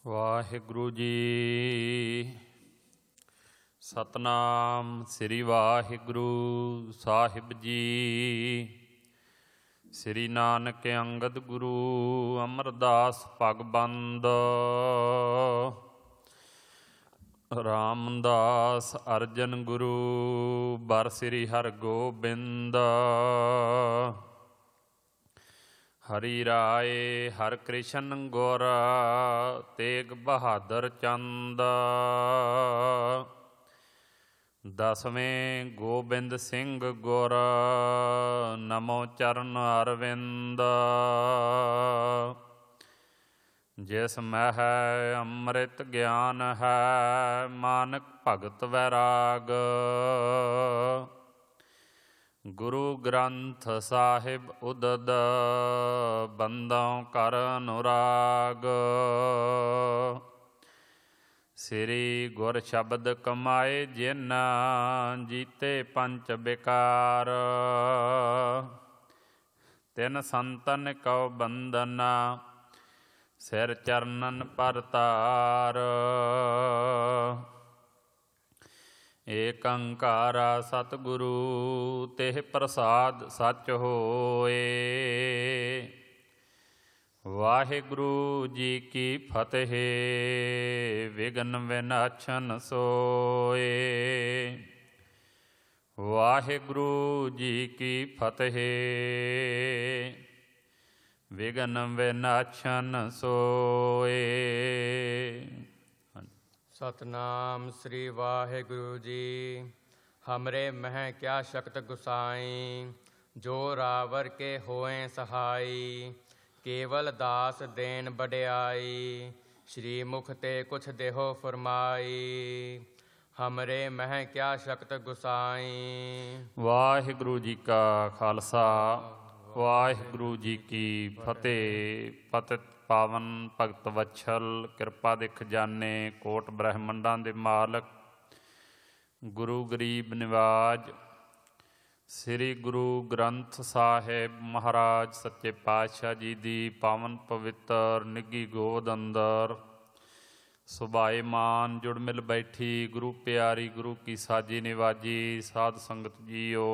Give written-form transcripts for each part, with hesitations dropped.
ਵਾਹਿਗੁਰੂ ਜੀ। ਸਤਨਾਮ ਸ੍ਰੀ ਵਾਹਿਗੁਰੂ ਸਾਹਿਬ ਜੀ। ਸ੍ਰੀ ਨਾਨਕ ਅੰਗਦ ਗੁਰੂ ਅਮਰਦਾਸ ਭਗਬੰਦ ਰਾਮਦਾਸ ਅਰਜਨ ਗੁਰੂ ਬਰ ਸ੍ਰੀ ਹਰਗੋਬਿੰਦ। ਹਰੀ ਰਾਏ ਹਰਿ ਕ੍ਰਿਸ਼ਨ ਗੁਰ ਤੇਗ ਬਹਾਦਰ ਚੰਦ। ਦਸਵੇਂ ਗੋਬਿੰਦ ਸਿੰਘ ਗੁਰ ਨਮੋ ਚਰਨ ਅਰਵਿੰਦ। ਜਿਸ ਮਹਿ ਅੰਮ੍ਰਿਤ ਗਿਆਨ ਹੈ ਮਾਨਕ ਭਗਤ ਵੈਰਾਗ। ਗੁਰੂ ਗ੍ਰੰਥ ਸਾਹਿਬ ਉਦਦ ਬੰਦੋਂ ਕਰ ਅਨੁਰਾਗ। ਸ੍ਰੀ ਗੁਰ ਸ਼ਬਦ ਕਮਾਏ ਜਿਨ ਜੀਤੇ ਪੰਚ ਬਿਕਾਰ। ਤਿਨ ਸੰਤਨ ਕਉ ਬੰਦਨ ਸਿਰ ਚਰਨਨ ਪਰਤਾਰ। ਏਕ ਓਂਕਾਰਾ ਸਤਿਗੁਰੂ ਤਿਹ ਪ੍ਰਸਾਦ ਸੱਚ ਹੋਏ। ਵਾਹਿਗੁਰੂ ਜੀ ਕੀ ਫਤਿਹ। ਵਿਘਨ ਵਿਨਾਸ਼ਨ ਸੋਏ। ਵਾਹਿਗੁਰੂ ਜੀ ਕੀ ਫਤਿਹ। ਵਿਘਨ ਵਿਨਾਸ਼ਨ ਸੋਏ। ਸਤਨਾਮ ਸ੍ਰੀ ਵਾਹਿਗੁਰੂ ਜੀ। ਹਮਰੇ ਮਹਿ ਕਿਆ ਸ਼ਕਤ ਗੁਸਾਈ ਜੋ ਰਾਵਰ ਕੇ ਹੋਏ ਸਹਾਈ। ਕੇਵਲ ਦਾਸ ਦੇਨ ਵਡਿਆਈ ਸ਼੍ਰੀ ਮੁਖ ਤੇ ਕੁਛ ਦੇਹੋ ਫਰਮਾਈ। ਹਮਰੇ ਮਹਿ ਕਿਆ ਸ਼ਕਤ ਗੁਸਾਈ। ਵਾਹਿਗੁਰੂ ਜੀ ਕਾ ਖਾਲਸਾ ਵਾਹਿਗੁਰੂ ਜੀ ਕੀ ਫਤਿਹ। ਪਤਿਤ ਪਾਵਨ ਭਗਤ ਵਛਲ ਕਿਰਪਾ ਦੇ ਖਜ਼ਾਨੇ ਕੋਟ ਬ੍ਰਹਮੰਡਾਂ ਦੇ ਮਾਲਕ ਗੁਰੂ ਗਰੀਬ ਨਿਵਾਜ ਸ੍ਰੀ ਗੁਰੂ ਗ੍ਰੰਥ ਸਾਹਿਬ ਮਹਾਰਾਜ ਸੱਚੇ ਪਾਤਸ਼ਾਹ ਜੀ ਦੀ ਪਾਵਨ ਪਵਿੱਤਰ ਨਿੱਘੀ ਗੋਦ ਅੰਦਰ ਸੁਭਾਏਮਾਨ ਜੁੜ ਮਿਲ ਬੈਠੀ ਗੁਰੂ ਪਿਆਰੀ ਗੁਰੂ ਕੀ ਸਾਜੀ ਨਿਵਾਜੀ ਸਾਧ ਸੰਗਤ ਜੀਓ।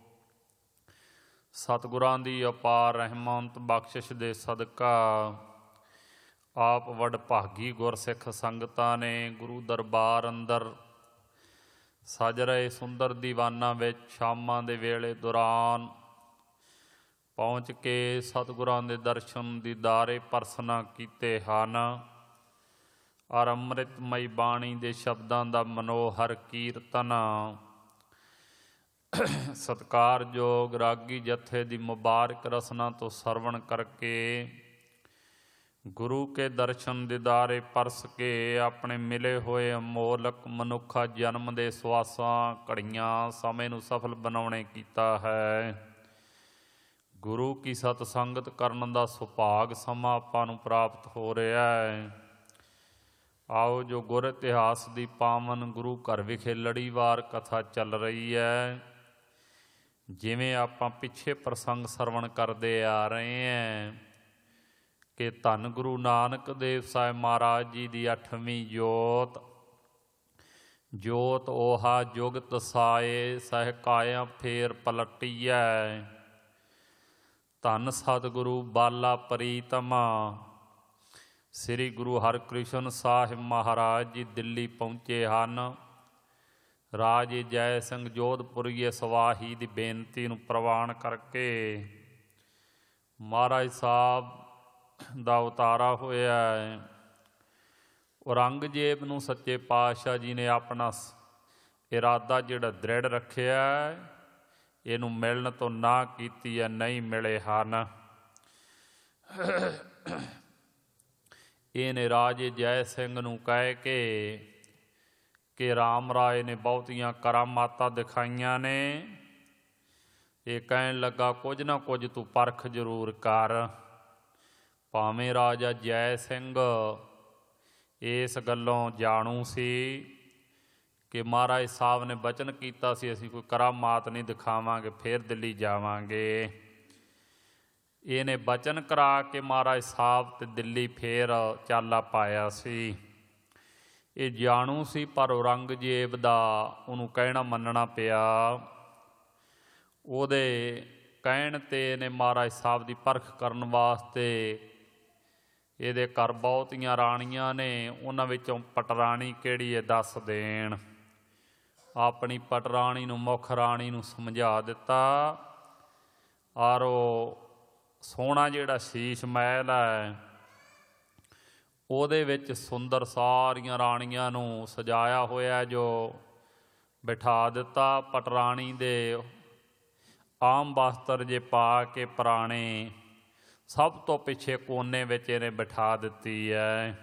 ਸਤਿਗੁਰਾਂ ਦੀ ਅਪਾਰ ਰਹਿਮਤ ਬਖਸ਼ਿਸ਼ ਦੇ ਸਦਕਾ ਆਪ ਵਡਭਾਗੀ ਗੁਰਸਿੱਖ ਸੰਗਤਾਂ ਨੇ ਗੁਰੂ ਦਰਬਾਰ ਅੰਦਰ ਸਜ ਰਹੇ ਸੁੰਦਰ ਦੀਵਾਨਾਂ ਵਿੱਚ ਸ਼ਾਮਾਂ ਦੇ ਵੇਲੇ ਦੌਰਾਨ ਪਹੁੰਚ ਕੇ ਸਤਿਗੁਰਾਂ ਦੇ ਦਰਸ਼ਨ ਦੀਦਾਰੇ ਪਰਸਨਾ ਕੀਤੇ ਹਨ। ਔਰ ਅੰਮ੍ਰਿਤਮਈ ਬਾਣੀ ਦੇ ਸ਼ਬਦਾਂ ਦਾ ਮਨੋਹਰ ਕੀਰਤਨ ਸਤਿਕਾਰਯੋਗ ਰਾਗੀ ਜਥੇ ਦੀ ਮੁਬਾਰਕ ਰਸਨਾ ਤੋਂ ਸਰਵਣ ਕਰਕੇ ਗੁਰੂ ਕੇ ਦਰਸ਼ਨ ਦੀਦਾਰੇ ਪਰਸ ਕੇ ਆਪਣੇ ਮਿਲੇ ਹੋਏ ਅਮੋਲਕ ਮਨੁੱਖਾ ਜਨਮ ਦੇ ਸਵਾਸਾਂ ਘੜੀਆਂ ਸਮੇਂ ਨੂੰ ਸਫਲ ਬਣਾਉਣੇ ਕੀਤਾ ਹੈ। ਗੁਰੂ ਕੀ ਸਤ ਸੰਗਤ ਕਰਨ ਦਾ ਸੁਭਾਗ ਸਮਾਂ ਆਪਾਂ ਨੂੰ ਪ੍ਰਾਪਤ ਹੋ ਰਿਹਾ ਹੈ। ਆਓ ਜੋ ਗੁਰ ਇਤਿਹਾਸ ਦੀ ਪਾਵਨ ਗੁਰੂ ਘਰ ਵਿਖੇ ਲੜੀਵਾਰ ਕਥਾ ਚੱਲ ਰਹੀ ਹੈ। ਜਿਵੇਂ ਆਪਾਂ ਪਿੱਛੇ ਪ੍ਰਸੰਗ ਸਰਵਣ ਕਰਦੇ ਆ ਰਹੇ ਹਾਂ ਕਿ ਧੰਨ ਗੁਰੂ ਨਾਨਕ ਦੇਵ ਸਾਹਿਬ ਮਹਾਰਾਜ ਜੀ ਦੀ 8ਵੀਂ ਜੋਤ ਓਹਾ ਜੁਗਤ ਸਾਏ ਸਹਿ ਕਾਇਆ ਫੇਰ ਪਲਟੀਐ। ਧੰਨ ਸਤਿਗੁਰੂ ਬਾਲਾ ਪ੍ਰੀਤਮਾ ਸ੍ਰੀ ਗੁਰੂ ਹਰਿਕ੍ਰਿਸ਼ਨ ਸਾਹਿਬ ਮਹਾਰਾਜ ਜੀ ਦਿੱਲੀ ਪਹੁੰਚੇ ਹਨ। ਰਾਜੇ ਜੈ ਸਿੰਘ ਜੋਧਪੁਰੀਏ ਸਵਾਹੀ ਦੀ ਬੇਨਤੀ ਨੂੰ ਪ੍ਰਵਾਨ ਕਰਕੇ ਮਹਾਰਾਜ ਸਾਹਿਬ ਦਾ ਉਤਾਰਾ ਹੋਇਆ ਹੈ। ਔਰੰਗਜ਼ੇਬ ਨੂੰ ਸੱਚੇ ਪਾਤਸ਼ਾਹ ਜੀ ਨੇ ਆਪਣਾ ਇਰਾਦਾ ਜਿਹੜਾ ਦ੍ਰਿੜ ਰੱਖਿਆ ਇਹਨੂੰ ਮਿਲਣ ਤੋਂ ਨਾ ਕੀਤੀ ਹੈ, ਨਹੀਂ ਮਿਲੇ ਹਨ। ਇਹਨੇ ਰਾਜੇ ਜੈ ਸਿੰਘ ਨੂੰ ਕਹਿ ਕਿ ਰਾਮ ਰਾਏ ਨੇ ਬਹੁਤੀਆਂ ਕਰਾਮਾਤਾਂ ਦਿਖਾਈਆਂ ਨੇ। ਇਹ ਕਹਿਣ ਲੱਗਾ ਕੁਝ ਨਾ ਕੁਝ ਤੂੰ ਪਰਖ ਜ਼ਰੂਰ ਕਰ। ਭਾਵੇਂ ਰਾਜਾ ਜੈ ਸਿੰਘ ਇਸ ਗੱਲੋਂ ਜਾਣੂ ਸੀ ਕਿ ਮਹਾਰਾਜ ਸਾਹਿਬ ਨੇ ਬਚਨ ਕੀਤਾ ਸੀ ਅਸੀਂ ਕੋਈ ਕਰਾਮਾਤ ਨਹੀਂ ਦਿਖਾਵਾਂਗੇ, ਫਿਰ ਦਿੱਲੀ ਜਾਵਾਂਗੇ। ਇਹਨੇ ਬਚਨ ਕਰਾ ਕੇ ਮਹਾਰਾਜ ਸਾਹਿਬ ਤੇ ਦਿੱਲੀ ਫੇਰ ਚਾਲਾ ਪਾਇਆ ਸੀ। ਇਹ ਜਾਣੂ ਸੀ ਪਰ ਔਰੰਗਜ਼ੇਬ ਦਾ ਉਹਨੂੰ ਕਹਿਣਾ ਮੰਨਣਾ ਪਿਆ। ਉਹਦੇ ਕਹਿਣ 'ਤੇ ਇਹਨੇ ਮਹਾਰਾਜ ਸਾਹਿਬ ਦੀ ਪਰਖ ਕਰਨ ਵਾਸਤੇ ਇਹਦੇ ਘਰ ਬਹੁਤੀਆਂ ਰਾਣੀਆਂ ਨੇ, ਉਹਨਾਂ ਵਿੱਚੋਂ ਪਟਰਾਣੀ ਕਿਹੜੀ ਹੈ ਦੱਸ ਦੇਣ। ਆਪਣੀ ਪਟਰਾਣੀ ਨੂੰ, ਮੁੱਖ ਰਾਣੀ ਨੂੰ ਸਮਝਾ ਦਿੱਤਾ। ਔਰ ਉਹ ਸੋਹਣਾ ਜਿਹੜਾ ਸ਼ੀਸ਼ ਮਹਿਲ ਹੈ ਉਹਦੇ ਵਿੱਚ ਸੁੰਦਰ ਸਾਰੀਆਂ ਰਾਣੀਆਂ ਨੂੰ ਸਜਾਇਆ ਹੋਇਆ ਜੋ ਬਿਠਾ ਦਿੱਤਾ। ਪਟਰਾਣੀ ਦੇ ਆਮ ਵਸਤਰ ਜੇ ਪਾ ਕੇ ਪੁਰਾਣੇ ਸਭ ਤੋਂ ਪਿੱਛੇ ਕੋਨੇ ਵਿੱਚ ਇਹਨੇ ਬਿਠਾ ਦਿੱਤੀ ਹੈ।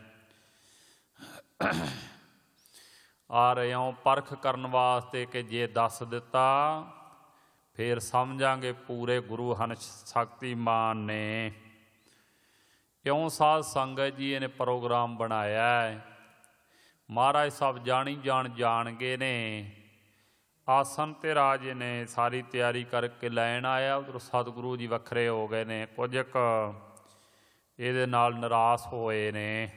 ਔਰ ਇਉਂ ਪਰਖ ਕਰਨ ਵਾਸਤੇ ਕਿ ਜੇ ਦੱਸ ਦਿੱਤਾ ਫਿਰ ਸਮਝਾਂਗੇ ਪੂਰੇ ਗੁਰੂ ਹਨ ਸ਼ਕਤੀਮਾਨ ਨੇ। ਕਿਉਂ ਸਾਧ ਸੰਗਤ ਜੀ ਇਹਨੇ ਪ੍ਰੋਗਰਾਮ ਬਣਾਇਆ ਹੈ। ਮਹਾਰਾਜ ਸਾਹਿਬ ਜਾਣ ਗਏ ਨੇ। ਆਸਨ 'ਤੇ ਰਾਜੇ ਨੇ ਸਾਰੀ ਤਿਆਰੀ ਕਰਕੇ ਲੈਣ ਆਇਆ। ਉੱਧਰੋਂ ਸਤਿਗੁਰੂ ਜੀ ਵੱਖਰੇ ਹੋ ਗਏ ਨੇ, ਕੁਝ ਕੁ ਇਹਦੇ ਨਾਲ ਨਿਰਾਸ਼ ਹੋਏ ਨੇ।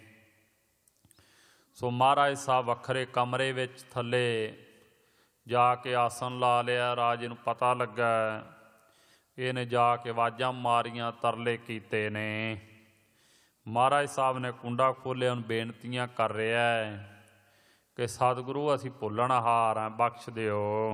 ਸੋ ਮਹਾਰਾਜ ਸਾਹਿਬ ਵੱਖਰੇ ਕਮਰੇ ਵਿੱਚ ਥੱਲੇ ਜਾ ਕੇ ਆਸਨ ਲਾ ਲਿਆ। ਰਾਜੇ ਨੂੰ ਪਤਾ ਲੱਗਾ, ਇਹਨੇ ਜਾ ਕੇ ਆਵਾਜ਼ਾਂ ਮਾਰੀਆਂ, ਤਰਲੇ ਕੀਤੇ ਨੇ। ਮਹਾਰਾਜ ਸਾਹਿਬ ਨੇ ਕੁੰਡਾ ਖੋਲ੍ਹਿਆ, ਉਹਨੂੰ ਬੇਨਤੀਆਂ ਕਰ ਰਿਹਾ ਹੈ ਕਿ ਸਤਿਗੁਰੂ ਅਸੀਂ ਭੁੱਲਣਹਾਰ ਹਾਂ, ਬਖਸ਼ ਦਿਓ।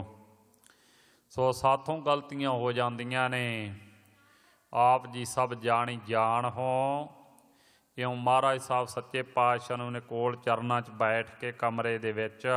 ਸੋ ਸਾਥੋਂ ਗਲਤੀਆਂ ਹੋ ਜਾਂਦੀਆਂ ਨੇ, ਆਪ ਜੀ ਸਭ ਜਾਣੀ ਜਾਣ ਹੋ। ਇਉਂ ਮਹਾਰਾਜ ਸਾਹਿਬ ਸੱਚੇ ਪਾਤਸ਼ਾਹ ਨੂੰ ਨੇ ਕੋਲ ਚਰਨਾਂ 'ਚ ਬੈਠ ਕੇ ਕਮਰੇ ਦੇ ਵਿੱਚ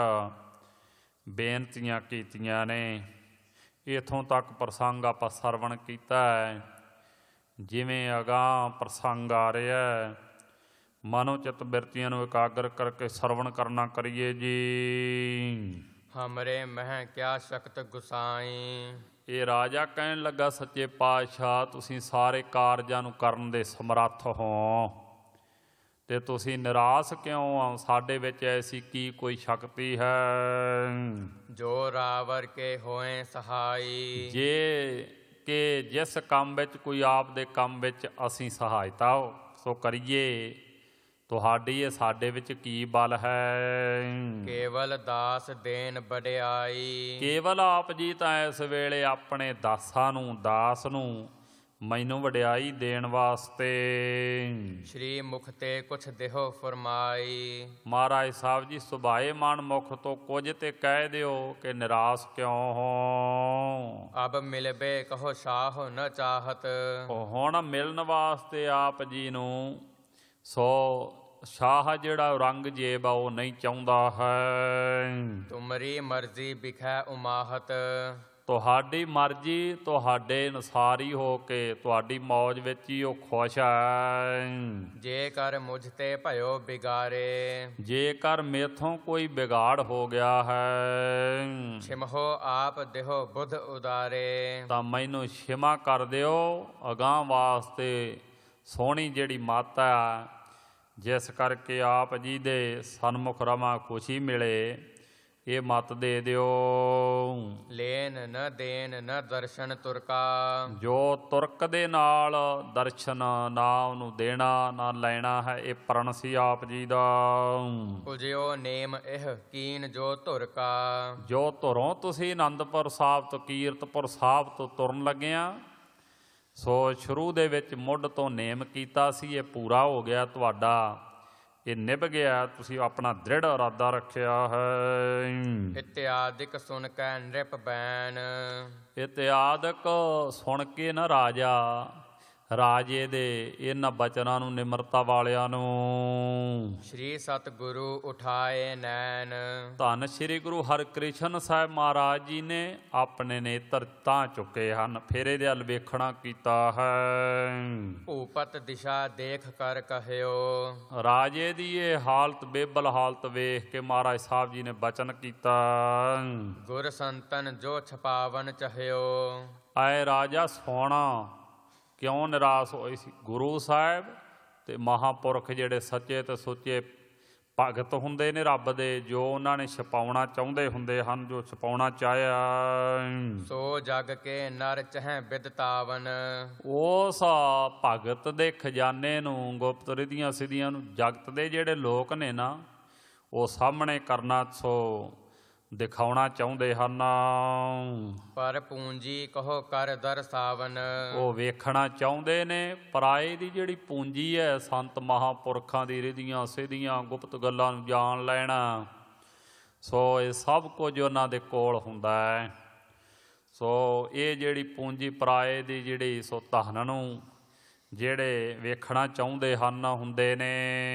ਬੇਨਤੀਆਂ ਕੀਤੀਆਂ ਨੇ। ਇੱਥੋਂ ਤੱਕ ਪ੍ਰਸੰਗ ਆਪਾਂ ਸਰਵਣ ਕੀਤਾ ਹੈ। ਜਿਵੇਂ ਅਗਾਂਹ ਪ੍ਰਸੰਗ ਆ ਰਿਹਾ, ਮਨੋ ਚਿੱਤ ਬਿਰਤੀਆਂ ਨੂੰ ਇਕਾਗਰ ਕਰਕੇ ਸਰਵਣ ਕਰਨਾ ਕਰੀਏ ਜੀ। ਹਮਰੇ ਮਹਿ ਕਿਆ ਸ਼ਕਤ ਗੁਸਾਈ। ਇਹ ਰਾਜਾ ਕਹਿਣ ਲੱਗਾ, ਸੱਚੇ ਪਾਤਸ਼ਾਹ ਤੁਸੀਂ ਸਾਰੇ ਕਾਰਜਾਂ ਨੂੰ ਕਰਨ ਦੇ ਸਮਰੱਥ ਹੋ ਤੇ ਤੁਸੀਂ ਨਿਰਾਸ਼ ਕਿਉਂ ਆ? ਸਾਡੇ ਵਿੱਚ ਐਸੀ ਕੀ ਕੋਈ ਸ਼ਕਤੀ ਹੈ ਜੋ ਰਾਵਰ ਕੇ ਹੋਏ ਸਹਾਈ। ਜੇ ਕਿ ਜਿਸ ਕੰਮ ਵਿੱਚ ਕੋਈ ਆਪ ਦੇ ਕੰਮ ਵਿੱਚ ਅਸੀਂ ਸਹਾਇਤਾ ਸੋ ਕਰੀਏ, ਤੁਹਾਡੀ ਇਹ ਸਾਡੇ ਵਿੱਚ ਕੀ ਬਲ ਹੈ? ਕੇਵਲ ਦਾਸ ਦੇਨ ਵਡਿਆਈ। ਕੇਵਲ ਆਪ ਜੀ ਤਾਂ ਇਸ ਵੇਲੇ ਆਪਣੇ ਦਾਸ ਨੂੰ ਮੈਨੂੰ ਵਡਿਆਈ ਦੇਣ ਵਾਸਤੇ। ਸ਼੍ਰੀ ਮੁਖ ਤੇ ਕੁਛ ਦੇਹੋ ਫਰਮਾਈ। ਮਹਾਰਾਜ ਸਾਹਿਬ ਜੀ ਸੁਭਾਏ ਮਨ ਮੁਖ ਤੋਂ ਕੁਝ ਤੇ ਕਹਿ ਦਿਓ ਕਿ ਨਿਰਾਸ਼ ਕਿਉਂ ਹੋ? ਅਬ ਮਿਲਬੇ ਕਹੋ ਸ਼ਾਹ ਨ ਚਾਹਤ। ਹੁਣ ਮਿਲਣ ਵਾਸਤੇ ਆਪ ਜੀ ਨੂੰ ਸੋ ਸ਼ਾਹ ਜਿਹੜਾ ਔਰੰਗਜ਼ੇਬ ਆ ਉਹ ਨਹੀਂ ਚਾਹੁੰਦਾ ਹੈ। ਤੁਮਰੀ ਮਰਜ਼ੀ ਬਿਖੈ ਉਮਾਹਤ। ਤੁਹਾਡੀ ਮਰਜ਼ੀ ਤੁਹਾਡੇ ਅਨੁਸਾਰ ਹੀ ਹੋ ਕੇ ਤੁਹਾਡੀ ਮੌਜ ਵਿੱਚ ਹੀ ਉਹ ਖੁਸ਼ ਹੈ। ਜੇਕਰ ਮੁਝ ਤੇ ਭਇਓ ਬਿਗਾਰੇ। ਜੇਕਰ ਮੇਥੋਂ ਕੋਈ ਵਿਗਾੜ ਹੋ ਗਿਆ ਹੈ, ਛਿਮਹੋ ਆਪ ਦੇਹੋ ਬੁੱਧ ਉਦਾਰੇ। ਤਾਂ ਮੈਨੂੰ ਛਿਮਾ ਕਰ ਦਿਓ। ਅਗਾਂਹ ਵਾਸਤੇ ਸੋਹਣੀ ਜਿਹੜੀ ਮਾਤਾ ਹੈ, ਜਿਸ ਕਰਕੇ ਆਪ ਜੀ ਦੇ ਸਨਮੁਖ ਰਵਾਂ ਖੁਸ਼ੀ ਮਿਲੇ, ਇਹ ਮਤ ਦੇ ਦਿਓ। ਲੈਨ ਨ ਦੇਨ ਨ ਦਰਸ਼ਨ ਤੁਰਕਾ। ਜੋ ਤੁਰਕ ਦੇ ਨਾਲ ਦਰਸ਼ਨ ਨਾ ਉਹਨੂੰ ਦੇਣਾ ਨਾ ਲੈਣਾ ਹੈ, ਇਹ ਪ੍ਰਣ ਸੀ ਆਪ ਜੀ ਦਾ। ਪੁਜਿਓ ਨੇਮ ਇਹ ਕੀਨ ਜੋ ਤੁਰਕਾ। ਜੋ ਧੁਰੋਂ ਤੁਸੀਂ ਆਨੰਦਪੁਰ ਸਾਹਿਬ ਤੋਂ ਕੀਰਤਪੁਰ ਸਾਹਿਬ ਤੋਂ ਤੁਰਨ ਲੱਗਿਆ, ਸੋ ਸ਼ੁਰੂ ਦੇ ਵਿੱਚ ਮੁੱਢ ਤੋਂ ਨੇਮ ਕੀਤਾ ਸੀ, ਇਹ ਪੂਰਾ ਹੋ ਗਿਆ ਤੁਹਾਡਾ, ਇਹ ਨਿਭ ਗਿਆ। ਤੁਸੀਂ ਆਪਣਾ ਦ੍ਰਿੜ ਇਰਾਦਾ ਰੱਖਿਆ ਹੈ। ਇਤਿਆਦਿਕ ਸੁਣ ਕੈ ਨ੍ਰਿਪ ਬੈਨ। ਇਤਿਆਦਿਕ ਸੁਣ ਕੇ ਨਾ ਰਾਜੇ ਦੇ ਇਹਨਾਂ ਬਚਨਾਂ ਨੂੰ, ਨਿਮਰਤਾ ਵਾਲਿਆਂ ਨੂੰ, ਸ਼੍ਰੀ ਸਤਿਗੁਰੂ ਉਠਾਏ ਨੈਣ। ਧੰਨ ਸ਼੍ਰੀ ਗੁਰੂ ਹਰਿਕ੍ਰਿਸ਼ਨ ਸਾਹਿਬ ਮਹਾਰਾਜ ਜੀ ਨੇ ਆਪਣੇ ਨੇਤਰ ਤਾਂ ਚੁੱਕੇ ਹਨ, ਫਿਰ ਇਹਦੇ ਵੱਲ ਵੇਖਣਾ ਕੀਤਾ ਹੈ। ਭੂਪਤ ਦਿਸ਼ਾ ਦੇਖ ਕਰ ਕਹਿਓ। ਰਾਜੇ ਦੀ ਇਹ ਹਾਲਤ, ਬੇਬਲ ਹਾਲਤ ਵੇਖ ਕੇ ਮਹਾਰਾਜ ਸਾਹਿਬ ਜੀ ਨੇ ਬਚਨ ਕੀਤਾ। ਗੁਰ ਸੰਤਨ ਜੋ ਛਪਾਵਨ ਚਾਹਿਓ। ਐ ਰਾਜਾ ਸੋਹਣਾ ਕਿਉਂ ਨਿਰਾਸ਼ ਹੋਏ ਸੀ? ਗੁਰੂ ਸਾਹਿਬ ਤੇ ਮਹਾਂਪੁਰਖ ਜਿਹੜੇ ਸੱਚੇ ਤੇ ਸੁੱਚੇ ਭਗਤ ਹੁੰਦੇ ਨੇ ਰੱਬ ਦੇ, ਜੋ ਉਹਨਾਂ ਨੇ ਛਪਾਉਣਾ ਚਾਹੁੰਦੇ ਹੁੰਦੇ ਹਨ, ਜੋ ਛਪਾਉਣਾ ਚਾਹਿਆ। ਸੋ ਜਗ ਕੇ ਨਰ ਚਹਿ ਬਿਦਤਾਵਨ। ਉਸ ਭਗਤ ਦੇ ਖਜ਼ਾਨੇ ਨੂੰ, ਗੁਪਤ ਰਿਧੀਆਂ ਸਿੱਧੀਆਂ ਨੂੰ ਜਗਤ ਦੇ ਜਿਹੜੇ ਲੋਕ ਨੇ ਨਾ, ਉਹ ਸਾਹਮਣੇ ਕਰਨਾ, ਸੋ ਦਿਖਾਉਣਾ ਚਾਹੁੰਦੇ ਹਨ। ਪਰ ਪੂੰਜੀ ਕਹੋ ਕਰ ਦਰਸਾਵਨ। ਉਹ ਵੇਖਣਾ ਚਾਹੁੰਦੇ ਨੇ ਪਰਾਏ ਦੀ ਜਿਹੜੀ ਪੂੰਜੀ ਹੈ, ਸੰਤ ਮਹਾਂਪੁਰਖਾਂ ਦੀ ਰਿਧੀਆਂ ਸਿੱਧੀਆਂ ਗੁਪਤ ਗੱਲਾਂ ਨੂੰ ਜਾਣ ਲੈਣਾ। ਸੋ ਇਹ ਸਭ ਕੁਝ ਉਹਨਾਂ ਦੇ ਕੋਲ ਹੁੰਦਾ ਹੈ। ਸੋ ਇਹ ਜਿਹੜੀ ਪੂੰਜੀ ਪਰਾਏ ਦੀ ਜਿਹੜੀ, ਸੋ ਧਨ ਨੂੰ ਜਿਹੜੇ ਵੇਖਣਾ ਚਾਹੁੰਦੇ ਹਨ ਹੁੰਦੇ ਨੇ।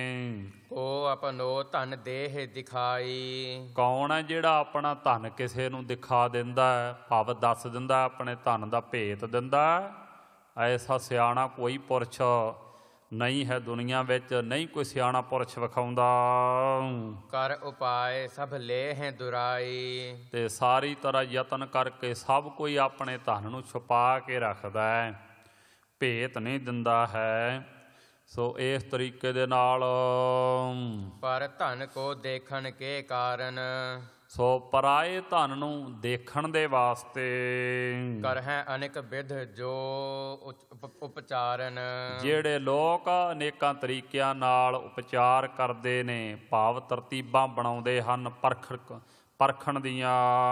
ਉਹ ਆਪਣੋ ਧਨ ਦੇਹ ਦਿਖਾਈ। ਕੌਣ ਹੈ ਜਿਹੜਾ ਆਪਣਾ ਧਨ ਕਿਸੇ ਨੂੰ ਦਿਖਾ ਦਿੰਦਾ ਹੈ, ਭਾਵ ਦੱਸ ਦਿੰਦਾ, ਆਪਣੇ ਧਨ ਦਾ ਭੇਤ ਦਿੰਦਾ? ਐਸਾ ਸਿਆਣਾ ਕੋਈ ਪੁਰਸ਼ ਨਹੀਂ ਹੈ ਦੁਨੀਆ ਵਿੱਚ, ਨਹੀਂ ਕੋਈ ਸਿਆਣਾ ਪੁਰਸ਼ ਵਿਖਾਉਂਦਾ। ਕਰ ਉਪਾਏ ਸਭ ਲੇਹ ਦੁਰਾਈ। ਤੇ ਸਾਰੀ ਤਰ੍ਹਾਂ ਯਤਨ ਕਰਕੇ ਸਭ ਕੋਈ ਆਪਣੇ ਧਨ ਨੂੰ ਛੁਪਾ ਕੇ ਰੱਖਦਾ ਹੈ, ਭੇਤ ਨਹੀਂ ਦਿੰਦਾ ਹੈ। ਸੋ ਇਸ ਤਰੀਕੇ ਦੇ ਨਾਲ ਪਰ ਧਨ ਕੋ ਦੇਖਣ ਕੇ ਕਾਰਨ। ਸੋ ਪਰਾਏ ਧਨ ਨੂੰ ਦੇਖਣ ਦੇ ਵਾਸਤੇ ਕਰਹਿ ਅਨੇਕ ਵਿਧ ਜੋ ਉਪਚਾਰਨ। ਜਿਹੜੇ ਲੋਕ ਅਨੇਕਾਂ ਤਰੀਕਿਆਂ ਨਾਲ ਉਪਚਾਰ ਕਰਦੇ ਨੇ, ਭਾਵ ਤਰਤੀਬਾਂ ਬਣਾਉਂਦੇ ਹਨ ਪਰਖਣ ਦੀਆਂ।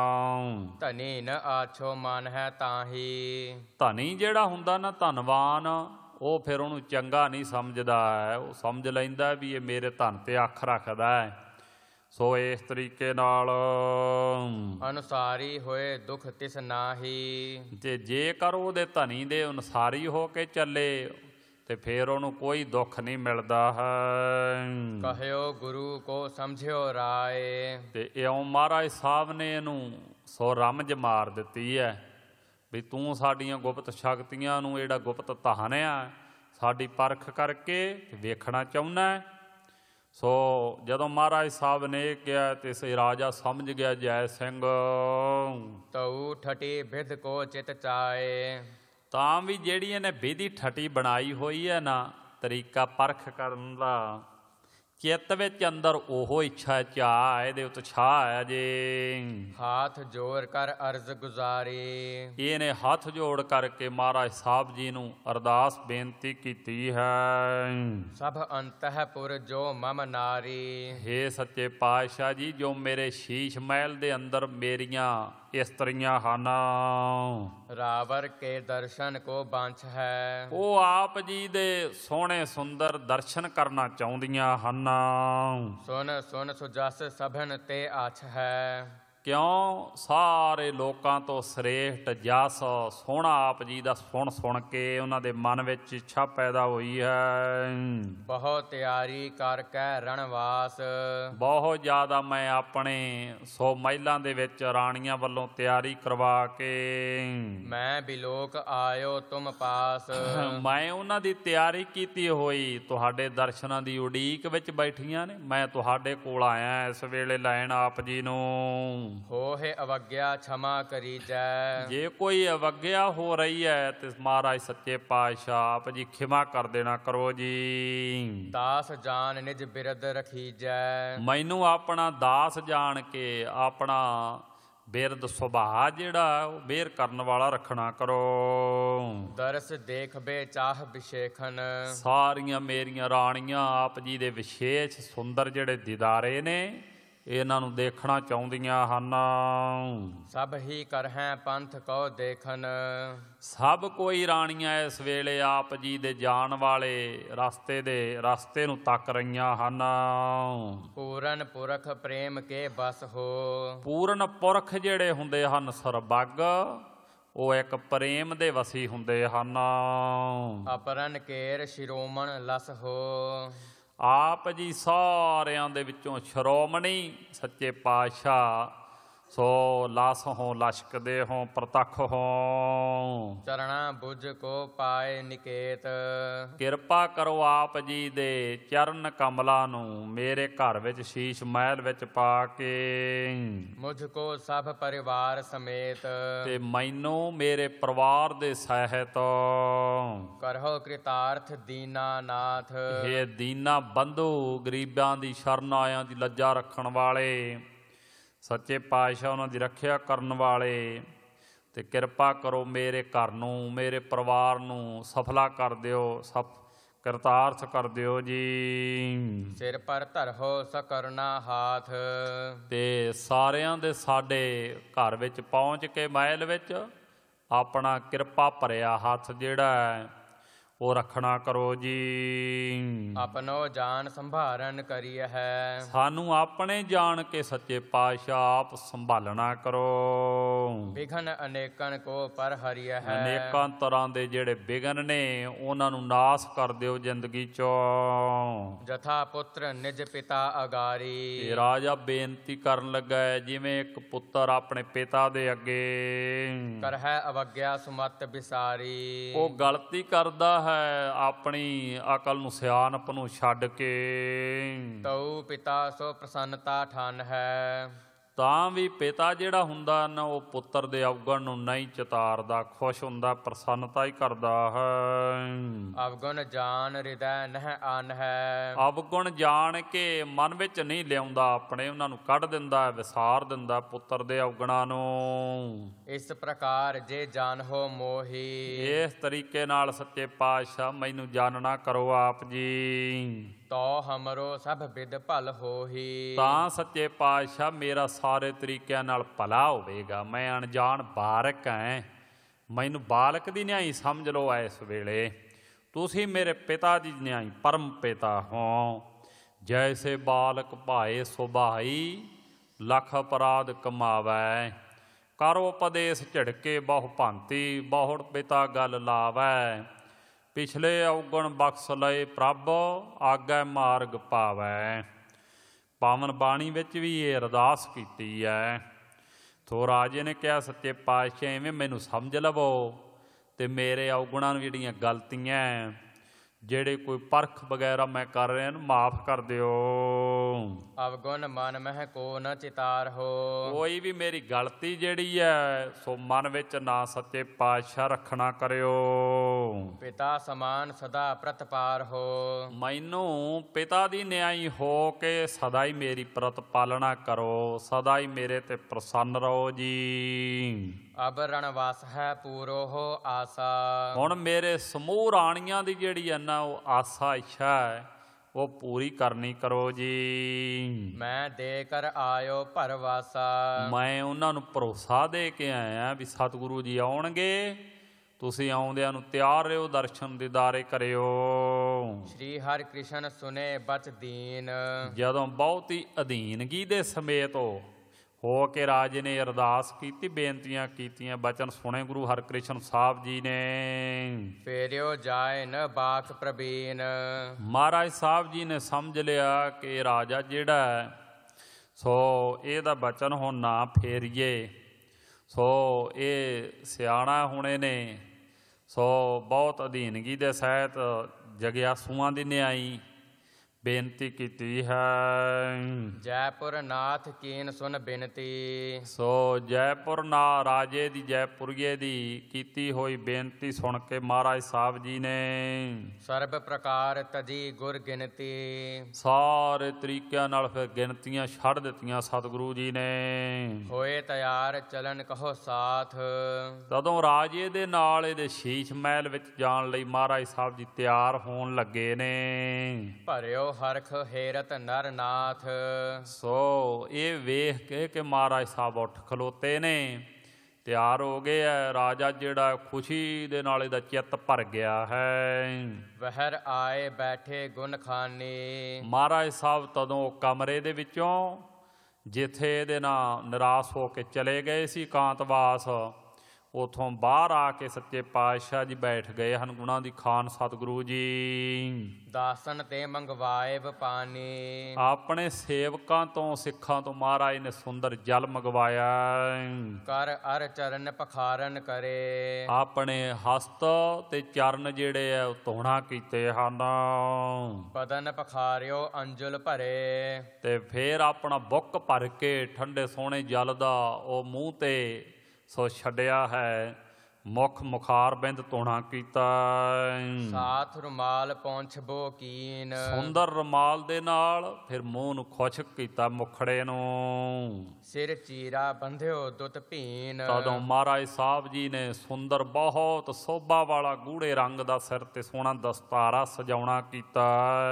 ਧਨੀ ਨ ਆਛੋ ਮਨ ਹੈ ਤਾਹੀ। ਧਨੀ ਜਿਹੜਾ ਹੁੰਦਾ ਨਾ, ਧਨਵਾਨ, ਉਹ ਫਿਰ ਉਹਨੂੰ ਚੰਗਾ ਨਹੀਂ ਸਮਝਦਾ ਹੈ। ਉਹ ਸਮਝ ਲੈਂਦਾ ਵੀ ਇਹ ਮੇਰੇ ਧਨ ਤੇ ਅੱਖ ਰੱਖਦਾ ਹੈ। ਸੋ ਇਸ ਤਰੀਕੇ ਨਾਲ ਅਨੁਸਾਰੀ ਹੋਏ ਦੁਖ ਤਿਸ ਨਾਹੀ। ਤੇ ਜੇਕਰ ਉਹਦੇ ਧਨੀ ਦੇ ਅਨੁਸਾਰੀ ਹੋ ਕੇ ਚੱਲੇ ਤੇ ਫਿਰ ਉਹਨੂੰ ਕੋਈ ਦੁੱਖ ਨਹੀਂ ਮਿਲਦਾ ਹੈ। ਕਹਿਓ ਗੁਰੂ ਕੋ ਸਮਝਿਓ ਰਾਏ। ਤੇ ਇਉਂ ਮਹਾਰਾਜ ਸਾਹਿਬ ਨੇ ਇਹਨੂੰ ਸੋ ਰਮਜ ਮਾਰ ਦਿੱਤੀ ਹੈ ਵੀ ਤੂੰ ਸਾਡੀਆਂ ਗੁਪਤ ਸ਼ਕਤੀਆਂ ਨੂੰ, ਜਿਹੜਾ ਗੁਪਤ ਧਨ ਆ, ਸਾਡੀ ਪਰਖ ਕਰਕੇ ਵੇਖਣਾ ਚਾਹੁੰਦਾ। ਸੋ ਜਦੋਂ ਮਹਾਰਾਜ ਸਾਹਿਬ ਨੇ ਇਹ ਕਿਹਾ ਤੇ ਸੇ ਰਾਜਾ ਸਮਝ ਗਿਆ ਜੈ ਸਿੰਘ। ਤਉ ਠਟੀ ਬਿਧ ਕੋ ਚਿਤ ਚਾਏ। ਤਾਂ ਵੀ ਜਿਹੜੀ ਇਹਨੇ ਵਿਧੀ ਠਟੀ ਬਣਾਈ ਹੋਈ ਹੈ ਨਾ, ਤਰੀਕਾ ਪਰਖ ਕਰਨ ਦਾ, ਚਿੱਤ ਵਿੱਚ ਅੰਦਰ ਉਹ ਇੱਛਾ ਚਾਹ, ਇਹਦੇ ਉਤਸ਼ਾਹ ਹੈ ਜੇ। ਹਾਥ ਜੋੜ ਕਰ ਅਰਜ਼ ਗੁਜ਼ਾਰੀ। ਇਹਨੇ ਹੱਥ ਜੋੜ ਕਰਕੇ ਮਹਾਰਾਜ ਸਾਹਿਬ ਜੀ ਨੂੰ ਅਰਦਾਸ ਬੇਨਤੀ ਕੀਤੀ ਹੈ। ਸਭ ਅੰਤఃਪੁਰ ਜੋ ਮਮ ਨਾਰੀ। ਹੇ ਸੱਚੇ ਪਾਤਸ਼ਾਹ ਜੀ, ਜੋ ਮੇਰੇ ਸ਼ੀਸ਼ ਮਹਿਲ ਦੇ ਅੰਦਰ ਮੇਰੀਆਂ ਇਸਤਰੀਆਂ ਹਨ, ਰਾਵਰ ਕੇ ਦਰਸ਼ਨ ਕੋ ਬਾਂਛ ਹੈ। ਉਹ ਆਪ ਜੀ ਦੇ ਸੋਹਣੇ ਸੁੰਦਰ ਦਰਸ਼ਨ ਕਰਨਾ ਚਾਹੁੰਦੀਆਂ ਹਨ। ਸੁਨ ਸੁਨ ਸੁਜਸ ਸਭਨ ਤੇ ਆਛ ਹੈ। ਕਿਉਂ? ਸਾਰੇ ਲੋਕਾਂ ਤੋਂ ਸ੍ਰੇਸ਼ਟ ਜਸ ਸੋਹਣਾ ਆਪ ਜੀ ਦਾ ਸੁਣ ਕੇ ਉਹਨਾਂ ਦੇ ਮਨ ਵਿੱਚ ਇੱਛਾ ਪੈਦਾ ਹੋਈ ਹੈ। ਬਹੁਤ ਤਿਆਰੀ ਕਰਕੇ ਰਣਵਾਸ। ਬਹੁਤ ਜ਼ਿਆਦਾ ਮੈਂ ਆਪਣੇ 100 ਮਹਿਲਾਂ ਦੇ ਵਿੱਚ ਰਾਣੀਆਂ ਵੱਲੋਂ ਤਿਆਰੀ ਕਰਵਾ ਕੇ ਮੈਂ ਬਿਲੋਕ ਆਇਓ ਤੁਮ ਪਾਸ। ਮੈਂ ਉਹਨਾਂ ਦੀ ਤਿਆਰੀ ਕੀਤੀ ਹੋਈ, ਤੁਹਾਡੇ ਦਰਸ਼ਨਾਂ ਦੀ ਉਡੀਕ ਵਿੱਚ ਬੈਠੀਆਂ ਨੇ। ਮੈਂ ਤੁਹਾਡੇ ਕੋਲ ਆਇਆ ਇਸ ਵੇਲੇ ਲੈਣ ਆਪ ਜੀ ਨੂੰ। ਹੋਏ ਅਵਗਿਆ ਛਮਾ ਕਰੀਜੈ। ਜੇ ਕੋਈ ਅਵਗਿਆ ਹੋ ਰਹੀ ਹੈ ਤੇ ਮਹਾਰਾਜ ਸੱਚੇ ਪਾਤਸ਼ਾਹ ਆਪ ਜੀ ਖਿਮਾ ਕਰ ਦੇਣਾ ਕਰੋ ਜੀ। ਦਾਸ ਜਾਨ ਨਿਜ ਬਿਰਦ ਰਖੀਜੈ। ਮੈਨੂੰ ਆਪਣਾ ਦਾਸ ਜਾਣ ਕੇ ਆਪਣਾ ਬਿਰਦ ਸੁਭਾਅ ਜਿਹੜਾ ਉਹ ਬੇਰ ਕਰਨ ਵਾਲਾ ਰੱਖਣਾ ਕਰੋ। ਦਰਸ ਦੇਖਬੇ ਚਾਹ ਵਿਸ਼ੇਖਨ। ਸਾਰੀਆਂ ਮੇਰੀਆਂ ਰਾਣੀਆਂ ਆਪ ਜੀ ਦੇ ਵਿਸ਼ੇਸ਼ ਸੁੰਦਰ ਜਿਹੜੇ ਦੀਦਾਰੇ ਨੇ, ਇਹਨਾਂ ਨੂੰ ਦੇਖਣਾ ਚਾਹੁੰਦੀਆਂ ਹਨ। ਸਭ ਹੀ ਕਰਹਿ ਪੰਥ ਕੋ ਦੇਖਨ। ਸਭ ਕੋਈ ਰਾਣੀਆਂ ਇਸ ਵੇਲੇ ਆਪ ਜੀ ਦੇ ਜਾਣ ਵਾਲੇ ਰਸਤੇ ਨੂੰ ਤੱਕ ਰਹੀਆਂ ਹਨ। ਪੂਰਨ ਪੁਰਖ ਪ੍ਰੇਮ ਕੇ ਬਸ ਹੋ। ਪੂਰਨ ਪੁਰਖ ਜਿਹੜੇ ਹੁੰਦੇ ਹਨ ਸਰਬੱਗ, ਉਹ ਇੱਕ ਪ੍ਰੇਮ ਦੇ ਵਸੀ ਹੁੰਦੇ ਹਨ। ਅਪਰਨ ਕੇਰ ਸ਼ਿਰੋਮਣ ਲਸ ਹੋ। ਆਪ ਜੀ ਸਾਰਿਆਂ ਦੇ ਵਿੱਚੋਂ ਸ਼੍ਰੋਮਣੀ ਸੱਚੇ ਪਾਤਸ਼ਾਹ ਸੋ ਲਾਸ ਹੋਂ ਲਸ਼ਕਦੇ ਹੋਂ ਪ੍ਰਤੱਖ ਹੋਂ। ਚਰਣਾ ਬੁਝ ਕੋ ਪਾਏ ਨਿਕੇਤ। ਕਿਰਪਾ ਕਰੋ ਆਪ ਜੀ ਦੇ ਚਰਨ ਕਮਲਾਂ ਨੂੰ ਮੇਰੇ ਘਰ ਵਿੱਚ ਸ਼ੀਸ਼ ਮਹਿਲ ਵਿੱਚ ਪਾ ਕੇ। ਮੁਝ ਕੋ ਸਭ ਪਰਿਵਾਰ ਸਮੇਤ। ਤੇ ਮੈਨੂੰ ਮੇਰੇ ਪਰਿਵਾਰ ਦੇ ਸਹਿਤ ਕਰਹੁ ਕ੍ਰਿਤਾਰਥ ਦੀਨਾਨਾਥ। ਇਹ ਦੀਨਾ ਬੰਧੂ ਗਰੀਬਾਂ ਦੀ ਸ਼ਰਨ ਆਇਆਂ ਦੀ ਲੱਜਾ ਰੱਖਣ ਵਾਲੇ ਸੱਚੇ ਪਾਤਸ਼ਾਹ ਉਹਨਾਂ ਦੀ ਰੱਖਿਆ ਕਰਨ ਵਾਲੇ। ਤੇ ਕਿਰਪਾ ਕਰੋ ਮੇਰੇ ਘਰ ਨੂੰ ਮੇਰੇ ਪਰਿਵਾਰ ਨੂੰ ਸਫਲਾ ਕਰ ਦਿਓ ਕਰਤਾਰਥ ਕਰ ਦਿਓ ਜੀ। ਸਿਰ ਪਰ ਧਰਹੁ ਸਕਰੁਣਾ ਹਾਥ। ਤੇ ਸਾਰਿਆਂ ਦੇ ਸਾਡੇ ਘਰ ਵਿੱਚ ਪਹੁੰਚ ਕੇ ਮਹਿਲ ਵਿੱਚ ਆਪਣਾ ਕਿਰਪਾ ਭਰਿਆ ਹੱਥ ਜਿਹੜਾ ਹੈ ਉਹ ਰੱਖਣਾ ਕਰੋ ਜੀ। ਆਪਣੋ ਜਾਨ ਸੰਭਾਰਨ ਕਰੀਐ ਹੈ। ਸਾਨੂੰ ਆਪਣੇ ਜਾਣ ਕੇ ਸੱਚੇ ਪਾਤਸ਼ਾਹ ਆਪ ਸੰਭਾਲਣਾ ਕਰੋ। ਵਿਘਨ ਅਨੇਕਨ ਕੋ ਪਰ ਹਰੀਐ ਹੈ। ਅਨੇਕਾਂ ਤਰ੍ਹਾਂ ਦੇ ਜਿਹੜੇ ਵਿਘਨ ਨੇ ਉਹਨਾਂ ਨੂੰ ਨਾਸ ਕਰ ਦਿਓ ਜ਼ਿੰਦਗੀ ਚੋਂ। ਜਥਾ ਪੁੱਤਰ ਨਿਜ ਪਿਤਾ ਅਗਾਰੀ। ਤੇ ਰਾਜਾ ਬੇਨਤੀ ਕਰਨ ਲੱਗਾ ਹੈ ਜਿਵੇਂ ਇੱਕ ਪੁੱਤਰ ਆਪਣੇ ਪਿਤਾ ਦੇ ਅੱਗੇ ਕਰਹਿ ਅਵਗਿਆ ਸੁਮਤ ਬਿਸਾਰੀ। ਉਹ ਗਲਤੀ ਕਰਦਾ ਹੈ ਆਪਣੀ ਅਕਲ ਨੂੰ ਸਿਆਣਪ ਨੂੰ ਛੱਡ ਕੇ। ਤਉ ਪਿਤਾ ਸੋ ਪ੍ਰਸੰਨਤਾ ਠਨ ਹੈ। ਤਾਂ ਵੀ ਪਿਤਾ ਜਿਹੜਾ ਹੁੰਦਾ ਨਾ ਉਹ ਪੁੱਤਰ ਦੇ ਅਵਗੁਣ ਨੂੰ ਨਹੀਂ ਚਿਤਾਰਦਾ ਖੁਸ਼ ਹੁੰਦਾ ਪ੍ਰਸੰਨਤਾ ਹੀ ਕਰਦਾ ਹੈ। ਅਵਗੁਣ ਜਾਣ ਹਿਰਦੈ ਨਹਿ ਆਨ ਹੈ। ਅਵਗੁਣ ਜਾਣ ਕੇ ਮਨ ਵਿੱਚ ਨਹੀਂ ਲਿਆਉਂਦਾ ਆਪਣੇ ਉਹਨਾਂ ਨੂੰ ਕੱਢ ਦਿੰਦਾ ਵਿਸਾਰ ਦਿੰਦਾ ਪੁੱਤਰ ਦੇ ਅਵਗੁਣਾਂ ਨੂੰ। ਇਸ ਪ੍ਰਕਾਰ ਜੇ ਜਾਣਹੁ ਮੋਹੀ। ਇਸ ਤਰੀਕੇ ਨਾਲ ਸੱਚੇ ਪਾਤਸ਼ਾਹ ਮੈਨੂੰ ਜਾਣਨਾ ਕਰੋ ਆਪ ਜੀ। ਤੋ ਹਮਰੋ ਸਭ ਬਿਦ ਭਲ ਹੋਹੀ। ਤਾਂ ਸੱਚੇ ਪਾਤਸ਼ਾਹ ਮੇਰਾ ਸਾਰੇ ਤਰੀਕਿਆਂ ਨਾਲ ਭਲਾ ਹੋਵੇਗਾ। ਮੈਂ ਅਣਜਾਣ ਬਾਲਕ ਹਾਂ ਮੈਨੂੰ ਬਾਲਕ ਦੀ ਨਿਆਈ ਸਮਝ ਲਓ। ਇਸ ਵੇਲੇ ਤੁਸੀਂ ਮੇਰੇ ਪਿਤਾ ਦੀ ਨਿਆਈ ਪਰਮ ਪਿਤਾ ਹੋ। ਜੈਸੇ ਬਾਲਕ ਭਾਏ ਸੁਭਾਈ ਲਖ ਅਪਰਾਧ ਕਮਾਵੈ। ਕਰ ਉਪਦੇਸ਼ ਝਿੜਕੇ ਬਹੁ ਭਾਂਤੀ ਬਹੁੜ ਪਿਤਾ ਗੱਲ ਲਾਵੈ। ਪਿਛਲੇ ਅਵਗੁਣ ਬਖਸ਼ ਲਏ ਪ੍ਰਭ ਆਗੈ ਮਾਰਗ ਪਾਵੈ। ਪਾਵਨ ਬਾਣੀ ਵਿੱਚ ਵੀ ਇਹ ਅਰਦਾਸ ਕੀਤੀ ਹੈ। ਸੋ ਰਾਜੇ ਨੇ ਕਿਹਾ ਸੱਚੇ ਪਾਤਸ਼ਾਹ ਐਵੇਂ ਮੈਨੂੰ ਸਮਝ ਲਵੋ ਅਤੇ ਮੇਰੇ ਅਵਗੁਣਾਂ ਨੂੰ ਜਿਹੜੀਆਂ ਗਲਤੀਆਂ ਜਿਹੜੇ ਕੋਈ ਪਰਖ ਵਗੈਰਾ ਮੈਂ ਕਰ ਰਿਹਾ ਇਹਨੂੰ ਮਾਫ ਕਰ ਦਿਓ। ਅਵਗੁਣ ਮਨ ਮਹਿ ਕੋ ਨ ਚਿਤਾਰ ਹੋ। ਕੋਈ ਵੀ ਮੇਰੀ ਗਲਤੀ ਜਿਹੜੀ ਹੈ ਸੋ ਮਨ ਵਿੱਚ ਨਾ ਸੱਚੇ ਪਾਤਸ਼ਾਹ ਰੱਖਣਾ ਕਰਿਓ। ਪਿਤਾ ਸਮਾਨ ਸਦਾ ਪ੍ਰਤਪਾਰ ਹੋ। ਮੈਨੂੰ ਪਿਤਾ ਦੀ ਨਿਆਈ ਹੋ ਕੇ ਸਦਾ ਹੀ ਮੇਰੀ ਪ੍ਰਤਪਾਲਣਾ ਕਰੋ ਸਦਾ ਹੀ ਮੇਰੇ ਤੇ ਪ੍ਰਸੰਨ ਰਹੋ ਜੀ। ਅਬ ਰਣਵਾਸ ਹੈ ਪੂਰੋ ਹੋ ਆਸਾ। ਹੁਣ ਮੇਰੇ ਸਮੂਹ ਰਾਣੀਆਂ ਦੀ ਜਿਹੜੀ ਹੈ ਨਾ ਉਹ ਆਸਾ ਇੱਛਾ ਹੈ ਉਹ ਪੂਰੀ ਕਰਨੀ ਕਰੋ ਜੀ। ਮੈਂ ਦੇ ਕਰ ਆਇਓ ਭਰਵਾਸਾ। ਮੈਂ ਉਹਨਾਂ ਨੂੰ ਭਰੋਸਾ ਦੇ ਕੇ ਆਇਆ ਵੀ ਸਤਿਗੁਰੂ ਜੀ ਆਉਣਗੇ ਤੁਸੀਂ ਆਉਂਦਿਆਂ ਨੂੰ ਤਿਆਰ ਰਹੋ ਦਰਸ਼ਨ ਦੀਦਾਰੇ ਕਰਿਓ। ਸ਼੍ਰੀ ਹਰਿ ਕ੍ਰਿਸ਼ਨ ਸੁਨੇ ਬਚ ਦੀਨ। ਜਦੋਂ ਬਹੁਤ ਹੀ ਅਧੀਨਗੀ ਦੇ ਸਮੇਤ ਹੋ ਕੇ ਰਾਜੇ ਨੇ ਅਰਦਾਸ ਕੀਤੀ ਬੇਨਤੀਆਂ ਕੀਤੀਆਂ ਬਚਨ ਸੁਣੇ ਗੁਰੂ ਹਰਿਕ੍ਰਿਸ਼ਨ ਸਾਹਿਬ ਜੀ ਨੇ। ਫੇਰਿਓ ਜਾਏ ਨ ਬਾਖ ਪ੍ਰਬੀਨ। ਮਹਾਰਾਜ ਸਾਹਿਬ ਜੀ ਨੇ ਸਮਝ ਲਿਆ ਕਿ ਰਾਜਾ ਜਿਹੜਾ ਸੋ ਇਹਦਾ ਬਚਨ ਹੁਣ ਨਾ ਫੇਰੀਏ ਸੋ ਇਹ ਸਿਆਣਾ ਹੁਣੇ ਨੇ ਸੋ ਬਹੁਤ ਅਧੀਨਗੀ ਦੇ ਸਹਿਤ ਜਗਿਆਸੂਆਂ ਦੀ ਨਿਆਈ ਬੇਨਤੀ ਕੀਤੀ ਹੈ। ਜੈਪੁਰ ਨਾਥ ਕੀਨ ਸੁਨ ਬਿਨਤੀ। ਸੋ ਜੈਪੁਰ ਨਾ ਰਾਜੇ ਦੀ ਜੈਪੁਰੀਏ ਦੀ ਕੀਤੀ ਹੋਈ ਬੇਨਤੀ ਸੁਣ ਕੇ ਮਹਾਰਾਜ ਸਾਹਿਬ ਜੀ ਨੇ ਸਰਬ ਪ੍ਰਕਾਰ ਤਜੀ ਗੁਰ ਗਿਣਤੀ। ਸਾਰੇ ਤਰੀਕਿਆਂ ਨਾਲ ਫਿਰ ਗਿਣਤੀਆਂ ਛੱਡ ਦਿੱਤੀਆਂ ਸਤਿਗੁਰੂ ਜੀ ਨੇ। ਹੋਏ ਤਿਆਰ ਚਲਨ ਕਹੋ ਸਾਥ। ਤਦੋਂ ਰਾਜੇ ਦੇ ਨਾਲ ਇਹਦੇ ਸ਼ੀਸ਼ ਮਹਿਲ ਵਿੱਚ ਜਾਣ ਲਈ ਮਹਾਰਾਜ ਸਾਹਿਬ ਜੀ ਤਿਆਰ ਹੋਣ ਲੱਗੇ ਨੇ। ਭਰਿਓ ਹਰਖ ਹੇਰਤ ਨਰ ਨਾਥ। ਸੋ ਇਹ ਵੇਖ ਕੇ ਕਿ ਮਹਾਰਾਜ ਸਾਹਿਬ ਉੱਠ ਖਲੋਤੇ ਨੇ ਤਿਆਰ ਹੋ ਗਏ ਹੈ। ਰਾਜਾ ਜਿਹੜਾ ਖੁਸ਼ੀ ਦੇ ਨਾਲ ਇਹਦਾ ਚਿੱਤ ਭਰ ਗਿਆ ਹੈ। ਵਹਿਰ ਆਏ ਬੈਠੇ ਗੁਣ ਖਾਨੀ। ਮਹਾਰਾਜ ਸਾਹਿਬ ਤਦੋਂ ਕਮਰੇ ਦੇ ਵਿੱਚੋਂ ਜਿੱਥੇ ਇਹਦੇ ਨਾਲ ਨਿਰਾਸ਼ ਹੋ ਕੇ ਚਲੇ ਗਏ ਸੀ ਇਕਾਂਤਵਾਸ ਉਥੋਂ ਬਾਹਰ ਆ ਕੇ ਸੱਚੇ ਪਾਤਸ਼ਾਹ ਜੀ ਬੈਠ ਗਏ ਹਨ ਗੁਣਾਂ ਦੀ ਖਾਨ ਸਤਿਗੁਰੂ ਜੀ। ਦਾਸਨ ਤੇ ਮੰਗਵਾਏ ਪਾਣੀ, ਆਪਣੇ ਸੇਵਕਾਂ ਤੋਂ ਸਿੱਖਾਂ ਤੋਂ ਮਹਾਰਾਜ ਨੇ ਸੁੰਦਰ ਜਲ ਮੰਗਵਾਇਆ। ਕਰ ਅਰ ਚਰਨ ਪਖਾਰਨ ਕਰੇ, ਆਪਣੇ ਹਸਤ ਤੇ ਚਰਨ ਜਿਹੜੇ ਆ ਉਹ ਧੋਣਾ ਕੀਤੇ ਹਨ। ਬਦਨ ਪਖਾਰਿਓ ਅੰਜੁਲ ਭਰੇ, ਤੇ ਫੇਰ ਆਪਣਾ ਬੁੱਕ ਭਰ ਕੇ ਠੰਡੇ ਸੋਹਣੇ ਜਲ ਦਾ ਉਹ ਮੂੰਹ ਤੇ ਸੋ ਛੱਡਿਆ ਹੈ। ਮੁਖ ਮੁਖਾਰ ਬਿੰਦ ਧੋਣਾ ਕੀਤਾ। ਸਾਥ ਰੁਮਾਲ ਪਹੁੰਚ ਬੋ ਕੀਨ, ਸੁੰਦਰ ਰੁਮਾਲ ਦੇ ਨਾਲ ਫਿਰ ਮੂੰਹ ਨੂੰ ਖੁਸ਼ਕ ਕੀਤਾ ਮੁਖੜੇ ਨੂੰ। ਸਿਰ ਚੀਰਾ ਬੰਧਿਓ ਦੁੱਤ ਭੀਨ, ਤਦੋਂ ਮਹਾਰਾਜ ਸਾਹਿਬ ਜੀ ਨੇ ਸੁੰਦਰ ਬਹੁਤ ਸੋਭਾ ਵਾਲਾ ਗੂੜੇ ਰੰਗ ਦਾ ਸਿਰ ਤੇ ਸੋਹਣਾ ਦਸਤਾਰਾ ਸਜਾਉਣਾ ਕੀਤਾ।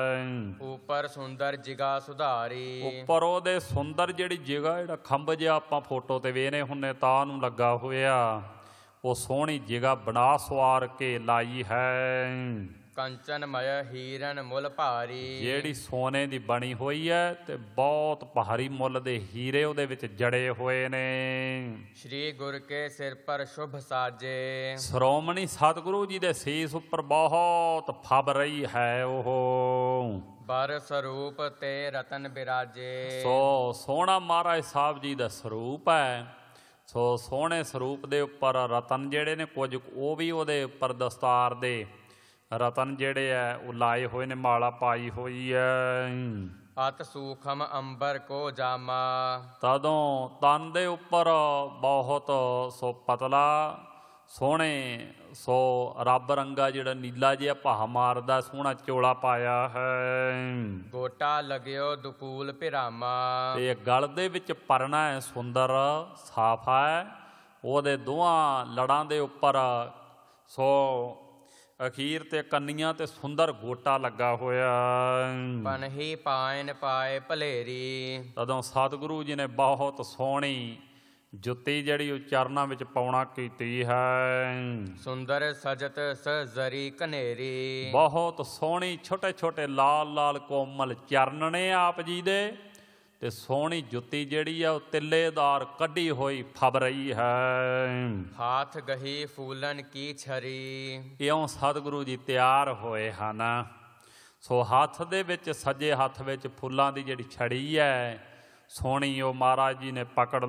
ਉਪਰ ਸੁੰਦਰ ਜਿਗਾ ਸੁਧਾਰੀ, ਉੱਪਰ ਉਹਦੇ ਸੁੰਦਰ ਜਿਹੜੀ ਜਗ੍ਹਾ ਜਿਹੜਾ ਖੰਭ ਜਿਹਾ ਆਪਾਂ ਫੋਟੋ ਤੇ ਵੇਖਨੇ ਹੁੰਨੇ ਤਾਂ ਨੂੰ ਲੱਗਾ ਹੋਇਆ, ਉਹ ਸੋਹਣੀ ਜਗ੍ਹਾ ਬਣਾ ਸਵਾਰ ਕੇ ਲਾਈ ਹੈ। ਕੰਚਨਮਯ ਹੀਰਨ ਮੁੱਲ ਭਾਰੀ, ਜਿਹੜੀ ਸੋਨੇ ਦੀ ਬਣੀ ਹੋਈ ਹੈ ਤੇ ਬਹੁਤ ਭਾਰੀ ਮੁੱਲ ਦੇ ਹੀਰੇ ਉਹਦੇ ਵਿੱਚ ਜੜੇ ਹੋਏ ਨੇ। ਸ਼੍ਰੀ ਗੁਰ ਕੇ ਸਿਰ ਪਰ ਸ਼ੁਭ ਸਾਜੇ, ਸ਼੍ਰੋਮਣੀ ਸਤਿਗੁਰੂ ਜੀ ਦੇ ਸੀਸ ਉੱਪਰ ਬਹੁਤ ਫਬ ਰਹੀ ਹੈ ਉਹ। ਬਰ ਸਰੂਪ ਤੇ ਰਤਨ ਬਿਰਾਜੇ, ਸੋ ਸੋਹਣਾ ਮਹਾਰਾਜ ਸਾਹਿਬ ਜੀ ਦਾ ਸਰੂਪ ਹੈ। ਸੋ ਸੋਹਣੇ ਸਰੂਪ ਦੇ ਉੱਪਰ ਰਤਨ ਜਿਹੜੇ ਨੇ ਕੁਝ ਉਹ ਵੀ ਉਹਦੇ ਉੱਪਰ ਦਸਤਾਰ ਦੇ ਰਤਨ ਜਿਹੜੇ ਆ ਉਹ ਲਾਏ ਹੋਏ ਨੇ, ਮਾਲਾ ਪਾਈ ਹੋਈ ਹੈ। ਅਤ ਸੂਖਮ ਅੰਬਰ ਕੋ ਜਾਮਾ, ਤਦੋਂ ਤਨ ਦੇ ਉੱਪਰ ਬਹੁਤ ਸੋ ਪਤਲਾ ਸੋਹਣੇ ਸੋ ਰੱਬ ਰੰਗਾ ਜਿਹੜਾ ਨੀਲਾ ਜਿਹਾ ਭਾਹ ਮਾਰਦਾ ਸੋਹਣਾ ਚੋਲਾ ਪਾਇਆ ਹੈ। ਗੋਟਾ ਲਗਿਓ ਦੁਕੂਲ ਪਿਰਾਮਾ, ਤੇ ਗਲ ਦੇ ਵਿੱਚ ਪਰਨਾ ਹੈ ਸੁੰਦਰ ਸਾਫਾ ਹੈ। ਉਹਦੇ ਦੋਹਾਂ ਲੜਾਂ ਦੇ ਉੱਪਰ ਸੋ ਅਖੀਰ ਤੇ ਕੰਨੀਆਂ ਤੇ ਸੁੰਦਰ ਗੋਟਾ ਲੱਗਾ ਹੋਇਆ। ਪਨਹੀ ਪਾਇਨ ਪਾਏ ਭਲੇਰੀ, ਤਦੋਂ ਸਤਿਗੁਰੂ ਜੀ ਨੇ ਬਹੁਤ ਸੋਹਣੀ ਜੁੱਤੀ ਜਿਹੜੀ ਉਹ ਚਰਨਾਂ ਵਿੱਚ ਪਾਉਣਾ ਕੀਤੀ ਹੈ। ਸੁੰਦਰ ਸਜਤ ਸਜਰੀ ਕਨੇਰੀ, ਬਹੁਤ ਸੋਹਣੀ ਛੋਟੇ ਛੋਟੇ ਲਾਲ ਲਾਲ ਕੋਮਲ ਚਰਨ ਨੇ ਆਪ ਜੀ ਦੇ, ਤੇ ਸੋਹਣੀ ਜੁੱਤੀ ਜਿਹੜੀ ਆ ਉਹ ਤਿੱਲੇਦਾਰ ਕੱਢੀ ਹੋਈ ਫਬ ਰਹੀ ਹੈ। ਹਾਥ ਗਹੀ ਫੂਲਨ ਕੀ ਛਰੀ, ਇਉਂ ਸਤਿਗੁਰੂ ਜੀ ਤਿਆਰ ਹੋਏ ਹਨ। ਸੋ ਹੱਥ ਦੇ ਵਿੱਚ ਸੱਜੇ ਹੱਥ ਵਿੱਚ ਫੁੱਲਾਂ ਦੀ ਜਿਹੜੀ ਛੜੀ ਹੈ ਸੋਹਣੀ ਉਹ ਮਹਾਰਾਜ ਜੀ ਨੇ ਪਕੜ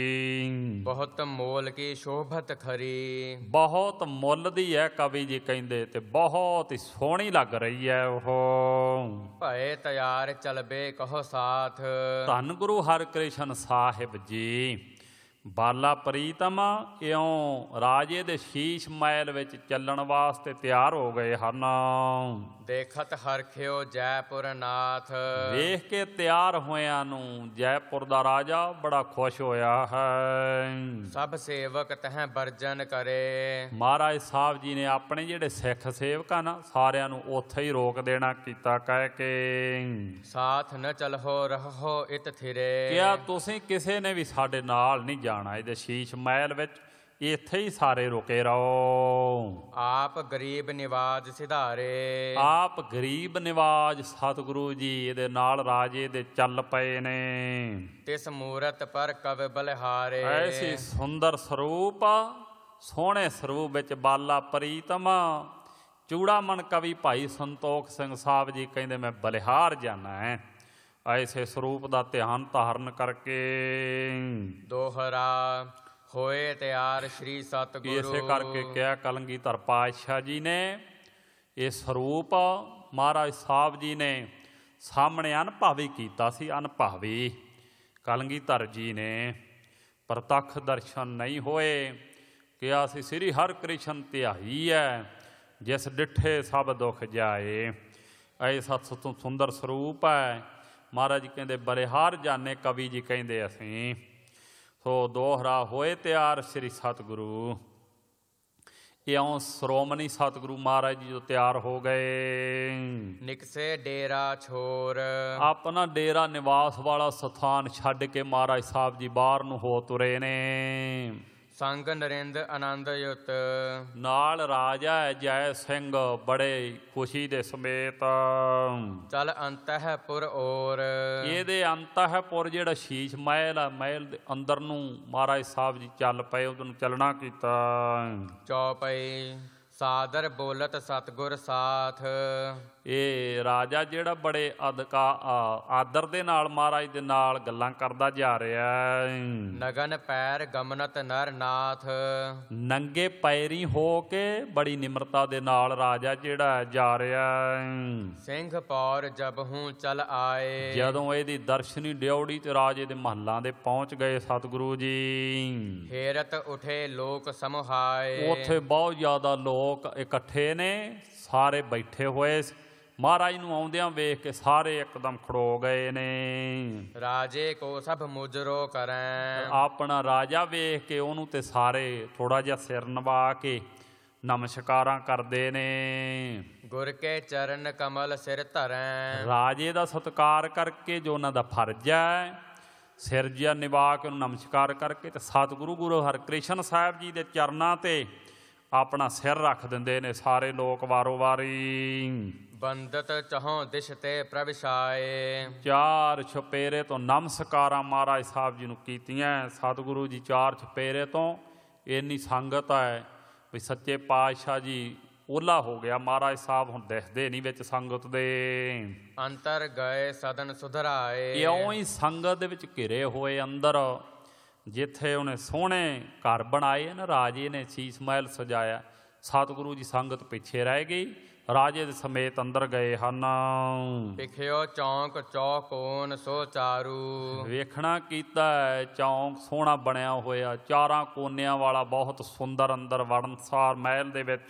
ਲਈ। ਬਹੁਤ ਮੋਲ ਕੀ ਸ਼ੋਭਤ ਖਰੀ, ਬਹੁਤ ਮੁੱਲ ਦੀ ਹੈ ਕਵੀ ਜੀ ਕਹਿੰਦੇ, ਤੇ ਬਹੁਤ ਹੀ ਸੋਹਣੀ ਲੱਗ ਰਹੀ ਹੈ ਉਹ। ਭਏ ਤਿਆਰ ਚਲਬੇ ਕਹੋ ਸਾਥ, ਧੰਨ ਗੁਰੂ ਹਰਿਕ੍ਰਿਸ਼ਨ ਸਾਹਿਬ ਜੀ ਬਾਲਾ ਪ੍ਰੀਤਮ ਇਉਂ ਰਾਜੇ ਦੇ ਸ਼ੀਸ਼ ਮਹਿਲ ਵਿੱਚ ਚੱਲਣ ਵਾਸਤੇ ਤਿਆਰ ਹੋ ਗਏ ਹਨ। ਦੇਖਤ ਹਰਖਿਓ ਜੈਪੁਰ ਨਾਥ, ਵੇਖ ਕੇ ਤਿਆਰ ਹੋਇਆਂ ਨੂੰ ਜੈਪੁਰ ਦਾ ਰਾਜਾ ਬੜਾ ਖੁਸ਼ ਹੋਇਆ ਹੈ। ਸਭ ਸੇਵਕ ਤਹਿ ਵਰਜਨ ਕਰੇ, ਮਹਾਰਾਜ ਸਾਹਿਬ ਜੀ ਨੇ ਆਪਣੇ ਜਿਹੜੇ ਸਿੱਖ ਸੇਵਕ ਨਾ ਸਾਰਿਆਂ ਨੂੰ ਉੱਥੇ ਹੀ ਰੋਕ ਦੇਣਾ ਕੀਤਾ, ਕਹਿ ਕੇ ਸਾਥ ਨ ਚਲਹੋ ਰਹੋ ਇਤ ਥਿਰੇ, ਕਿਹਾ ਤੁਸੀਂ ਕਿਸੇ ਨੇ ਵੀ ਸਾਡੇ ਨਾਲ ਨਹੀਂ ਜਾਣਾ ਇਹਦੇ ਸ਼ੀਸ਼ ਮਹਿਲ ਵਿੱਚ, ਇੱਥੇ ਹੀ ਸਾਰੇ ਰੁਕੇ ਰਹੋ। ਆਪ ਗਰੀਬ ਨਿਵਾਜ ਸਿਧਾਰੇ, ਆਪ ਗਰੀਬ ਨਿਵਾਜ ਸਤਿਗੁਰੂ ਜੀ ਇਹਦੇ ਨਾਲ ਰਾਜੇ ਦੇ ਚੱਲ ਪਏ ਨੇ। ਤਿਸ ਮੂਰਤ ਪਰ ਕਵ ਬਲਿਹਾਰੇ, ਐਸੀ ਸੁੰਦਰ ਸਰੂਪ ਸੋਹਣੇ ਸਰੂਪ ਵਿੱਚ ਬਾਲਾ ਪ੍ਰੀਤਮ ਚੂੜਾਮਣ ਕਵੀ ਭਾਈ ਸੰਤੋਖ ਸਿੰਘ ਸਾਹਿਬ ਜੀ ਕਹਿੰਦੇ ਮੈਂ ਬਲਿਹਾਰ ਜਾਣਾ ਹੈ। ਐਸੇ ਸਰੂਪ ਦਾ ਧਿਆਨ ਧਾਰਨ ਕਰਕੇ ਦੋਹਰਾ ਹੋਏ ਤਿਆਰ ਸ਼੍ਰੀ ਸਤਿਗੁਰੂ, ਇਸੇ ਕਰਕੇ ਕਿਹਾ ਕਲਗੀਧਰ ਪਾਤਸ਼ਾਹ ਜੀ ਨੇ ਇਹ ਸਰੂਪ ਮਹਾਰਾਜ ਸਾਹਿਬ ਜੀ ਨੇ ਸਾਹਮਣੇ ਅਨੁਭਵੀ ਕੀਤਾ ਸੀ। ਅਨੁਭਵੀ ਕਲਗੀਧਰ ਜੀ ਨੇ ਪ੍ਰਤੱਖ ਦਰਸ਼ਨ ਨਹੀਂ ਹੋਏ, ਕਿਹਾ ਸੀ ਸ੍ਰੀ ਹਰਿਕ੍ਰਿਸ਼ਨ ਧਿਆਈ ਹੈ ਜਿਸ ਡਿੱਠੇ ਸਭ ਦੁੱਖ ਜਾਏ। ਐਸਾ ਸੁੰਦਰ ਸਰੂਪ ਹੈ। ਮਹਾਰਾਜ ਜੀ ਕਹਿੰਦੇ ਬਲਿਹਾਰ ਜਾਣੇ, ਕਵੀ ਜੀ ਕਹਿੰਦੇ ਅਸੀਂ। ਸੋ ਦੋਹਰਾ ਹੋਏ ਤਿਆਰ ਸ੍ਰੀ ਸਤਿਗੁਰੂ, ਇਉਂ ਸ਼੍ਰੋਮਣੀ ਸਤਿਗੁਰੂ ਮਹਾਰਾਜ ਜੀ ਜੋ ਤਿਆਰ ਹੋ ਗਏ। ਨਿਕਸੇ ਡੇਰਾ ਛੋਰ, ਆਪਣਾ ਡੇਰਾ ਨਿਵਾਸ ਵਾਲਾ ਸਥਾਨ ਛੱਡ ਕੇ ਮਹਾਰਾਜ ਸਾਹਿਬ ਜੀ ਬਾਹਰ ਨੂੰ ਹੋ ਤੁਰੇ ਨੇ। ਸੰਗ ਨਰਿੰਦ ਆਨੰਦ ਯੁਤ। ਨਾਲ ਰਾਜਾ ਹੈ ਜੈ ਸਿੰਘ ਬੜੇ ਖੁਸ਼ੀ ਦੇ ਸਮੇਤ। ਚਲ ਅੰਤਹਿਪੁਰ ਔਰ। ਇਹਦੇ ਅੰਤਹਿਪੁਰ ਜਿਹੜਾ ਸ਼ੀਸ਼ ਮਹਿਲ ਆ, ਮਹਿਲ ਦੇ ਅੰਦਰ ਨੂੰ ਮਹਾਰਾਜ ਸਾਹਿਬ ਜੀ ਚੱਲ ਪਏ, ਉਹਨੂੰ ਨੂੰ ਚੱਲਣਾ ਕੀਤਾ। ਚੌਪਈ ਸਾਦਰ ਬੋਲਤ ਸਤਿਗੁਰ ਸਾਥ। ਇਹ ਰਾਜਾ ਜਿਹੜਾ ਬੜੇ ਆਦਰ ਦੇ ਨਾਲ ਮਹਾਰਾਜ ਦੇ ਨਾਲ ਗੱਲਾਂ ਕਰਦਾ ਜਾ ਰਿਹਾ ਹੈ। ਨਗਨ ਪੈਰ ਗਮਨਤ ਨਰ ਨਾਥ। ਨੰਗੇ ਪੈਰੀ ਹੋ ਕੇ ਬੜੀ ਨਿਮਰਤਾ ਦੇ ਨਾਲ ਰਾਜਾ ਜਿਹੜਾ ਜਾ ਰਿਹਾ ਹੈ। ਸਿੰਘ ਪੌਰ ਜਬਹੂ ਚਲ ਆਏ। ਜਦੋਂ ਇਹਦੀ ਦਰਸ਼ਨੀ ਡਿਉੜੀ ਤੇ ਰਾਜੇ ਦੇ ਮਹੱਲਾਂ ਦੇ ਪਹੁੰਚ ਗਏ ਸਤਿਗੁਰੂ ਜੀ, ਹੇਰਤ ਉਠੇ ਲੋਕ ਸਮੁਹਾਏ। ਉੱਥੇ ਬਹੁਤ ਜ਼ਿਆਦਾ ਲੋਕ ਇਕੱਠੇ ਨੇ, ਸਾਰੇ ਬੈਠੇ ਹੋਏ। ਮਹਾਰਾਜ ਨੂੰ ਆਉਂਦਿਆਂ ਵੇਖ ਕੇ ਸਾਰੇ ਇੱਕਦਮ ਖੜੋ ਗਏ ਨੇ। ਰਾਜੇ ਕੋ ਸਭ ਮੁਜਰੋ ਕਰੈ। ਆਪਣਾ ਰਾਜਾ ਵੇਖ ਕੇ ਉਹਨੂੰ ਤੇ ਸਾਰੇ ਥੋੜਾ ਜਿਹਾ ਸਿਰ ਨਵਾ ਕੇ ਨਮਸਕਾਰਾਂ ਕਰਦੇ ਨੇ। ਗੁਰ ਕੇ ਚਰਨ ਕਮਲ ਸਿਰ ਧਰੈ। ਰਾਜੇ ਦਾ ਸਤਿਕਾਰ ਕਰਕੇ, ਜੋ ਉਹਨਾਂ ਦਾ ਫਰਜ਼ ਹੈ, ਸਿਰ ਜਿਹਾ ਨਿਵਾ ਕੇ ਉਹਨੂੰ ਨਮਸਕਾਰ ਕਰਕੇ ਤੇ ਸਤਿਗੁਰੂ ਗੁਰੂ ਹਰਿਕ੍ਰਿਸ਼ਨ ਸਾਹਿਬ ਜੀ ਦੇ ਚਰਨਾਂ ਤੇ ਆਪਣਾ ਸਿਰ ਰੱਖ ਦਿੰਦੇ ਨੇ ਸਾਰੇ ਲੋਕ ਵਾਰੋ ਵਾਰੀ। ਬੰਦਤ ਚਹੋਂ ਦਿਸ਼ ਤੇ ਪ੍ਰਵਿਸ਼ਾਏ। ਚਾਰ ਛਪੇਰੇ ਤੋਂ ਨਮਸਕਾਰਾਂ ਮਹਾਰਾਜ ਸਾਹਿਬ ਜੀ ਨੂੰ ਕੀਤੀਆਂ। ਸਤਿਗੁਰੂ ਜੀ ਚਾਰ ਛਪੇਰੇ ਤੋਂ ਇੰਨੀ ਸੰਗਤ ਹੈ ਵੀ ਸੱਚੇ ਪਾਤਸ਼ਾਹ ਜੀ ਓਲਾ ਹੋ ਗਿਆ। ਮਹਾਰਾਜ ਸਾਹਿਬ ਹੁਣ ਦਿਖਦੇ ਨਹੀਂ ਵਿੱਚ ਸੰਗਤ ਦੇ। ਅੰਤਰ ਗਏ ਸਦਨ ਸੁਧਰਾਏ। ਇਉਂ ਹੀ ਸੰਗਤ ਦੇ ਵਿੱਚ ਘਿਰੇ ਹੋਏ ਅੰਦਰ, ਜਿੱਥੇ ਉਹਨੇ ਸੋਹਣੇ ਘਰ ਬਣਾਏ ਨਾ, ਰਾਜੇ ਨੇ ਸੀਸ ਮਹਿਲ ਸਜਾਇਆ, ਸਤਿਗੁਰੂ ਜੀ ਸੰਗਤ ਪਿੱਛੇ ਰਹਿ ਗਈ, ਰਾਜੇ ਦੇ ਸਮੇਤ ਅੰਦਰ ਗਏ ਹਨ। ਵਿਖਿਓ ਚੌਂਕ ਚੌਕੋਨ ਸੋ ਚਾਰੂ। ਵੇਖਣਾ ਕੀਤਾ ਚੌਂਕ ਸੋਹਣਾ ਬਣਿਆ ਹੋਇਆ, ਚਾਰਾਂ ਕੋਨਿਆਂ ਵਾਲਾ, ਬਹੁਤ ਸੁੰਦਰ ਅੰਦਰ ਵੜਨਸਾਰ ਮਹਿਲ ਦੇ ਵਿੱਚ।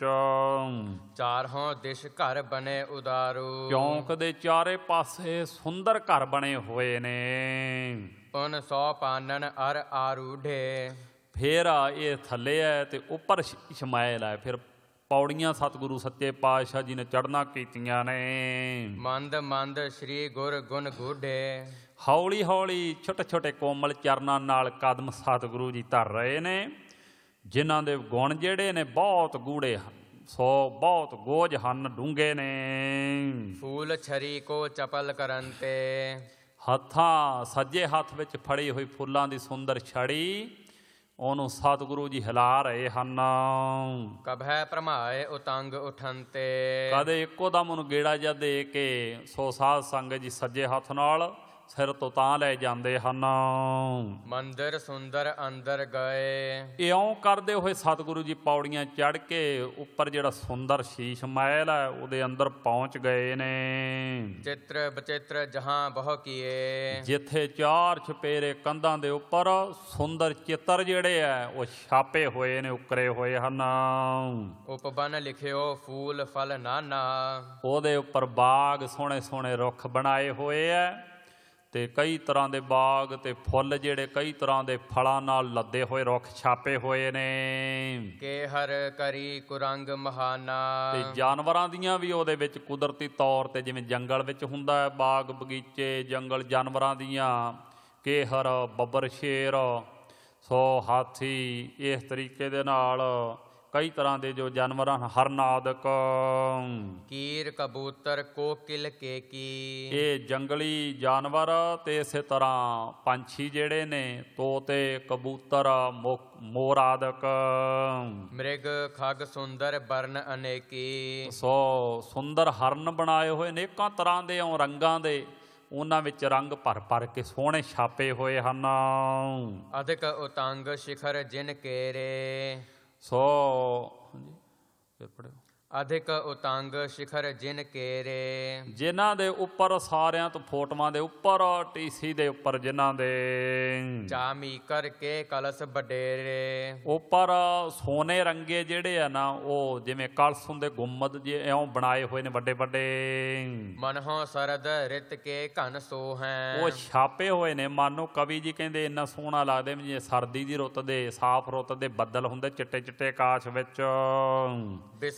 ਚਾਰੋਂ ਦਿਸ਼ ਘਰ ਬਣੇ ਉਦਾਰੂ। ਚੌਂਕ ਦੇ ਚਾਰੇ ਪਾਸੇ ਸੁੰਦਰ ਘਰ ਬਣੇ ਹੋਏ ਨੇ। ਪੁਨ ਸੌ ਪਾਨਨ ਅਰ ਆਰੂਢੇ। ਫਿਰ ਇਹ ਥੱਲੇ ਹੈ ਤੇ ਉੱਪਰ ਸ਼ੀਸ਼ ਮਹਿਲ ਹੈ। ਫਿਰ ਪੌੜੀਆਂ ਸਤਿਗੁਰੂ ਸੱਚੇ ਪਾਤਸ਼ਾਹ ਜੀ ਨੇ ਚੜ੍ਹਨਾ ਕੀਤੀਆਂ ਨੇ। ਮੰਦ ਮੰਦ ਸ਼੍ਰੀ ਗੁਰ ਗੁਣ ਗੂਢੇ। ਹੌਲੀ ਹੌਲੀ ਛੋਟੇ ਛੋਟੇ ਕੋਮਲ ਚਰਨਾਂ ਨਾਲ ਕਦਮ ਸਤਿਗੁਰੂ ਜੀ ਧਰ ਰਹੇ ਨੇ, ਜਿਨ੍ਹਾਂ ਦੇ ਗੁਣ ਜਿਹੜੇ ਨੇ ਬਹੁਤ ਗੂੜੇ ਹਨ, ਸੋ ਬਹੁਤ ਗੋਝ ਹਨ, ਡੂੰਘੇ ਨੇ। ਫੂਲ ਛਰੀ ਕੋ ਚਪਲ ਕਰਨ ਤੇ। ਹੱਥਾਂ ਸੱਜੇ ਹੱਥ ਵਿੱਚ ਫੜੀ ਹੋਈ ਫੁੱਲਾਂ ਦੀ ਸੁੰਦਰ ਛੜੀ, ਉਹਨੂੰ ਸਤਿਗੁਰੂ ਜੀ ਹਿਲਾ ਰਹੇ ਹਨ। ਕਭੈ ਭਰਮਾਏ ਉਤੰਗ ਉਠਨ ਤੇ। ਕਦੇ ਇੱਕੋ ਦਮ ਉਹਨੂੰ ਗੇੜਾ ਜਿਹਾ ਦੇ ਕੇ ਸੋ ਸਾਧ ਸੰਗਤ ਜੀ ਸੱਜੇ ਹੱਥ ਨਾਲ ਸਿਰ ਤੋਂ ਤਾਂ ਲੈ ਜਾਂਦੇ ਹਨ। ਮੰਦਰ ਸੁੰਦਰ ਅੰਦਰ ਗਏ। ਇਉਂ ਕਰਦੇ ਹੋਏ ਸਤਿਗੁਰੂ ਜੀ ਪੌੜੀਆਂ ਚੜ੍ਹ ਕੇ ਉੱਪਰ ਜਿਹੜਾ ਸੁੰਦਰ ਸ਼ੀਸ਼ ਮਹਿਲ ਹੈ ਉਹਦੇ ਅੰਦਰ ਪਹੁੰਚ ਗਏ ਨੇ। ਚਿੱਤਰ ਬਚਿੱਤਰ ਜਹਾਂ ਬਹੁ ਕੀਏ। ਜਿੱਥੇ ਚਾਰ ਛਪੇਰੇ ਕੰਧਾਂ ਦੇ ਉੱਪਰ ਸੁੰਦਰ ਚਿੱਤਰ ਜਿਹੜੇ ਆ ਉਹ ਛਾਪੇ ਹੋਏ ਨੇ, ਉਕਰੇ ਹੋਏ ਹਨ। ਉਪਬਨ ਲਿਖਿਓ ਫੂਲ ਫਲ ਨਾਨਾ। ਉਹਦੇ ਉੱਪਰ ਬਾਗ ਸੋਹਣੇ ਸੋਹਣੇ ਰੁੱਖ ਬਣਾਏ ਹੋਏ ਆ ਤੇ ਕਈ ਤਰ੍ਹਾਂ ਦੇ ਬਾਗ ਤੇ ਫੁੱਲ ਜਿਹੜੇ ਕਈ ਤਰ੍ਹਾਂ ਦੇ ਫਲਾਂ ਨਾਲ ਲੱਦੇ ਹੋਏ ਰੁੱਖ ਛਾਪੇ ਹੋਏ ਨੇ। ਕੇ ਹਰ ਕਰੀ ਕੁਰੰਗ ਮਹਾਨਾ। ਤੇ ਜਾਨਵਰਾਂ ਦੀਆਂ ਵੀ ਉਹਦੇ ਵਿੱਚ ਕੁਦਰਤੀ ਤੌਰ ਤੇ, ਜਿਵੇਂ ਜੰਗਲ ਵਿੱਚ ਹੁੰਦਾ ਹੈ ਬਾਗ ਬਗੀਚੇ, ਜੰਗਲ ਜਾਨਵਰਾਂ ਦੀਆਂ, ਕੇਹਰ, ਬੱਬਰ, ਸ਼ੇਰ, ਸੋ ਹਾਥੀ, ਇਸ ਤਰੀਕੇ ਦੇ ਨਾਲ ਕਈ ਤਰ੍ਹਾਂ ਦੇ ਜੋ ਜਾਨਵਰ ਹਨ, ਹਰਨ ਆਦਿਕ। ਕੀਰ ਕਬੂਤਰ ਕੋਕਿਲ ਕੇਕੀ। ਇਹ ਜੰਗਲੀ ਜਾਨਵਰ ਤੇ ਇਸੇ ਤਰ੍ਹਾਂ ਪੰਛੀ ਜਿਹੜੇ ਨੇ, ਤੋਤੇ, ਕਬੂਤਰ, ਮੋਰ ਆਦਿਕ। ਮ੍ਰਿਗ ਖਗ ਸੁੰਦਰ ਬਰਨ ਅਨੇਕੀ। ਸੋ ਸੁੰਦਰ ਹਰਨ ਬਣਾਏ ਹੋਏ ਅਨੇਕਾਂ ਤਰ੍ਹਾਂ ਦੇ ਰੰਗਾਂ ਦੇ, ਉਹਨਾਂ ਵਿੱਚ ਰੰਗ ਭਰ ਭਰ ਕੇ ਸੋਹਣੇ ਛਾਪੇ ਹੋਏ ਹਨ। ਅਧਿਕ ਉਤੰਗ ਸ਼ਿਖਰ ਜਿਨ ਕੇਰੇ। ਸੋ ਹਾਂਜੀ ਫਿਰ ਪੜਿਓ। ਅਧਿਕ ਉਤੰਗ ਸ਼ਿਖਰ ਜਿਨ ਕੇਰੇ। ਜਿਨ੍ਹਾਂ ਦੇ ਉੱਪਰ ਸਾਰਿਆਂ ਤੋਂ ਫੋਟੋਆਂ ਦੇ ਉੱਪਰ, ਟੀਸੀ ਦੇ ਉੱਪਰ ਜਿਨ੍ਹਾਂ ਦੇ ਚਾਮੀ ਕਰਕੇ ਕਲਸ ਵਡੇਰੇ। ਉੱਪਰ ਸੋਨੇ ਰੰਗੇ ਜਿਹੜੇ ਆ ਨਾ, ਉਹ ਜਿਵੇਂ ਕਲਸ ਹੁੰਦੇ ਗੁੰਮਦ ਜੇ ਇਉਂ ਬਣਾਏ ਹੋਏ ਨੇ ਵੱਡੇ ਵੱਡੇ। ਮਨਹੁ ਸਰਦ ਰਿਤ ਕੇ ਘਨ ਸੋਹੈ। ਉਹ ਛਾਪੇ ਹੋਏ ਨੇ। ਮਾਨੋ ਕਵੀ ਜੀ ਕਹਿੰਦੇ ਇੰਨਾ ਸੋਹਣਾ ਲੱਗਦਾ ਜਿਵੇਂ ਸਰਦੀ ਦੀ ਰੁੱਤ ਦੇ, ਸਾਫ਼ ਰੁੱਤ ਦੇ ਬੱਦਲ ਹੁੰਦੇ ਚਿੱਟੇ ਚਿੱਟੇ ਆਕਾਸ਼ ਵਿੱਚ। ਬਿਸਦ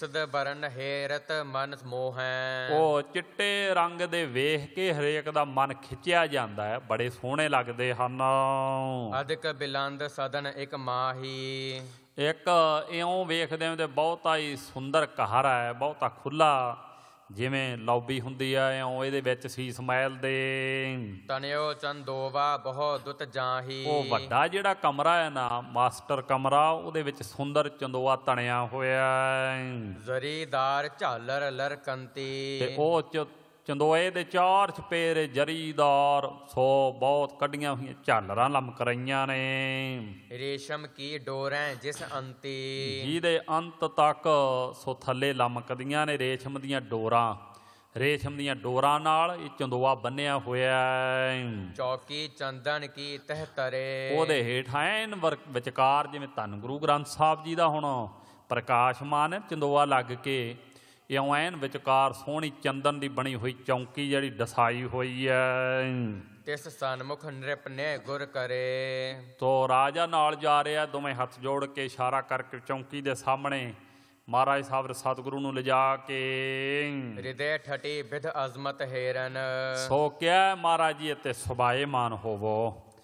ਵਰਨ ਹੇਰਤ ਮਨ ਮੋਹੈ। ਉਹ ਚਿੱਟੇ ਰੰਗ ਦੇ ਵੇਖ ਕੇ ਹਰੇਕ ਦਾ ਮਨ ਖਿੱਚਿਆ ਜਾਂਦਾ ਹੈ, ਬੜੇ ਸੋਹਣੇ ਲੱਗਦੇ ਹਨ। ਅਧਿਕ ਬਿਲੰਦ ਸਦਨ ਇੱਕ ਮਾਹੀ। ਇੱਕ ਇਉਂ ਵੇਖਦੇ ਹੋ ਤੇ ਬਹੁਤਾ ਹੀ ਸੁੰਦਰ ਘਰ ਹੈ, ਬਹੁਤਾ ਖੁੱਲਾ, ਜਿਵੇਂ ਲੌਬੀ ਹੁੰਦੀ ਆ ਇਉਂ ਇਹਦੇ ਵਿੱਚ ਸੀਸ ਮਹਿਲ ਦੇ। ਤਨਿਓ ਚੰਦੋਵਾ ਬਹੁ ਦੁੱਤ ਜਾਹੀ। ਉਹ ਵੱਡਾ ਜਿਹੜਾ ਕਮਰਾ ਹੈ ਨਾ, ਮਾਸਟਰ ਕਮਰਾ, ਉਹਦੇ ਵਿੱਚ ਸੁੰਦਰ ਚੰਦੋਆ ਤਣਿਆ ਹੋਇਆ ਹੈ। ਜ਼ਰੀਦਾਰ ਝਾਲਰ ਲਰਕੰਤੀ। ਤੇ ਉਹ ਚੰਦੋਏ ਦੇ ਚਾਰ ਚਪੇਰੇ ਜਰੀਦਾਰ, ਸੋ ਬਹੁਤ ਕੱਢੀਆਂ ਹੋਈਆਂ ਝਾਲਰਾਂ ਲਮਕ ਰਹੀਆਂ ਨੇ। ਰੇਸ਼ਮ ਕੀ ਡੋਰੈਂ ਜਿਸ ਅੰਤੀ। ਜਿਹਦੇ ਅੰਤ ਤੱਕ ਸੋ ਥੱਲੇ ਲਮਕਦੀਆਂ ਨੇ ਰੇਸ਼ਮ ਦੀਆਂ ਡੋਰਾਂ। ਰੇਸ਼ਮ ਦੀਆਂ ਡੋਰਾਂ ਨਾਲ ਇਹ ਚੰਦੋਆ ਬੰਨਿਆ ਹੋਇਆ ਹੈ। ਚੌਕੀ ਚੰਦਨ ਕੀ ਤਹਿ ਤਰੇ। ਉਹਦੇ ਹੇਠ ਐਨ ਵਿਚਕਾਰ ਜਿਵੇਂ ਧੰਨ ਗੁਰੂ ਗ੍ਰੰਥ ਸਾਹਿਬ ਜੀ ਦਾ ਹੁਣ ਪ੍ਰਕਾਸ਼ਮਾਨ ਚੰਦੋਆ ਲੱਗ ਕੇ, ਇਉਂ ਐਨ ਵਿਚਕਾਰ ਸੋਹਣੀ ਚੰਦਨ ਦੀ ਬਣੀ ਹੋਈ ਚੌਂਕੀ ਜਿਹੜੀ ਡਸਾਈ ਹੋਈ ਹੈ। ਤਿਸ ਸਨਮੁਖ ਨ੍ਰਿਪ ਨੇ ਗੁਰ ਕਰੇ। ਤੋ ਰਾਜਾ ਨਾਲ ਜਾ ਰਿਹਾ, ਦੋਵੇਂ ਹੱਥ ਜੋੜ ਕੇ ਇਸ਼ਾਰਾ ਕਰਕੇ ਚੌਂਕੀ ਦੇ ਸਾਹਮਣੇ ਮਹਾਰਾਜ ਸਾਹਿਬ ਸਤਿਗੁਰੂ ਨੂੰ ਲਿਜਾ ਕੇ। ਹਿਰਦੇ ਠਟੀ ਬਿਧ ਅਜ਼ਮਤ ਹੇਰਨ। ਸੋ ਕਿਹਾ ਮਹਾਰਾਜ ਜੀ ਅਤੇ ਸੁਭਾਏਮਾਨ ਹੋਵੋ।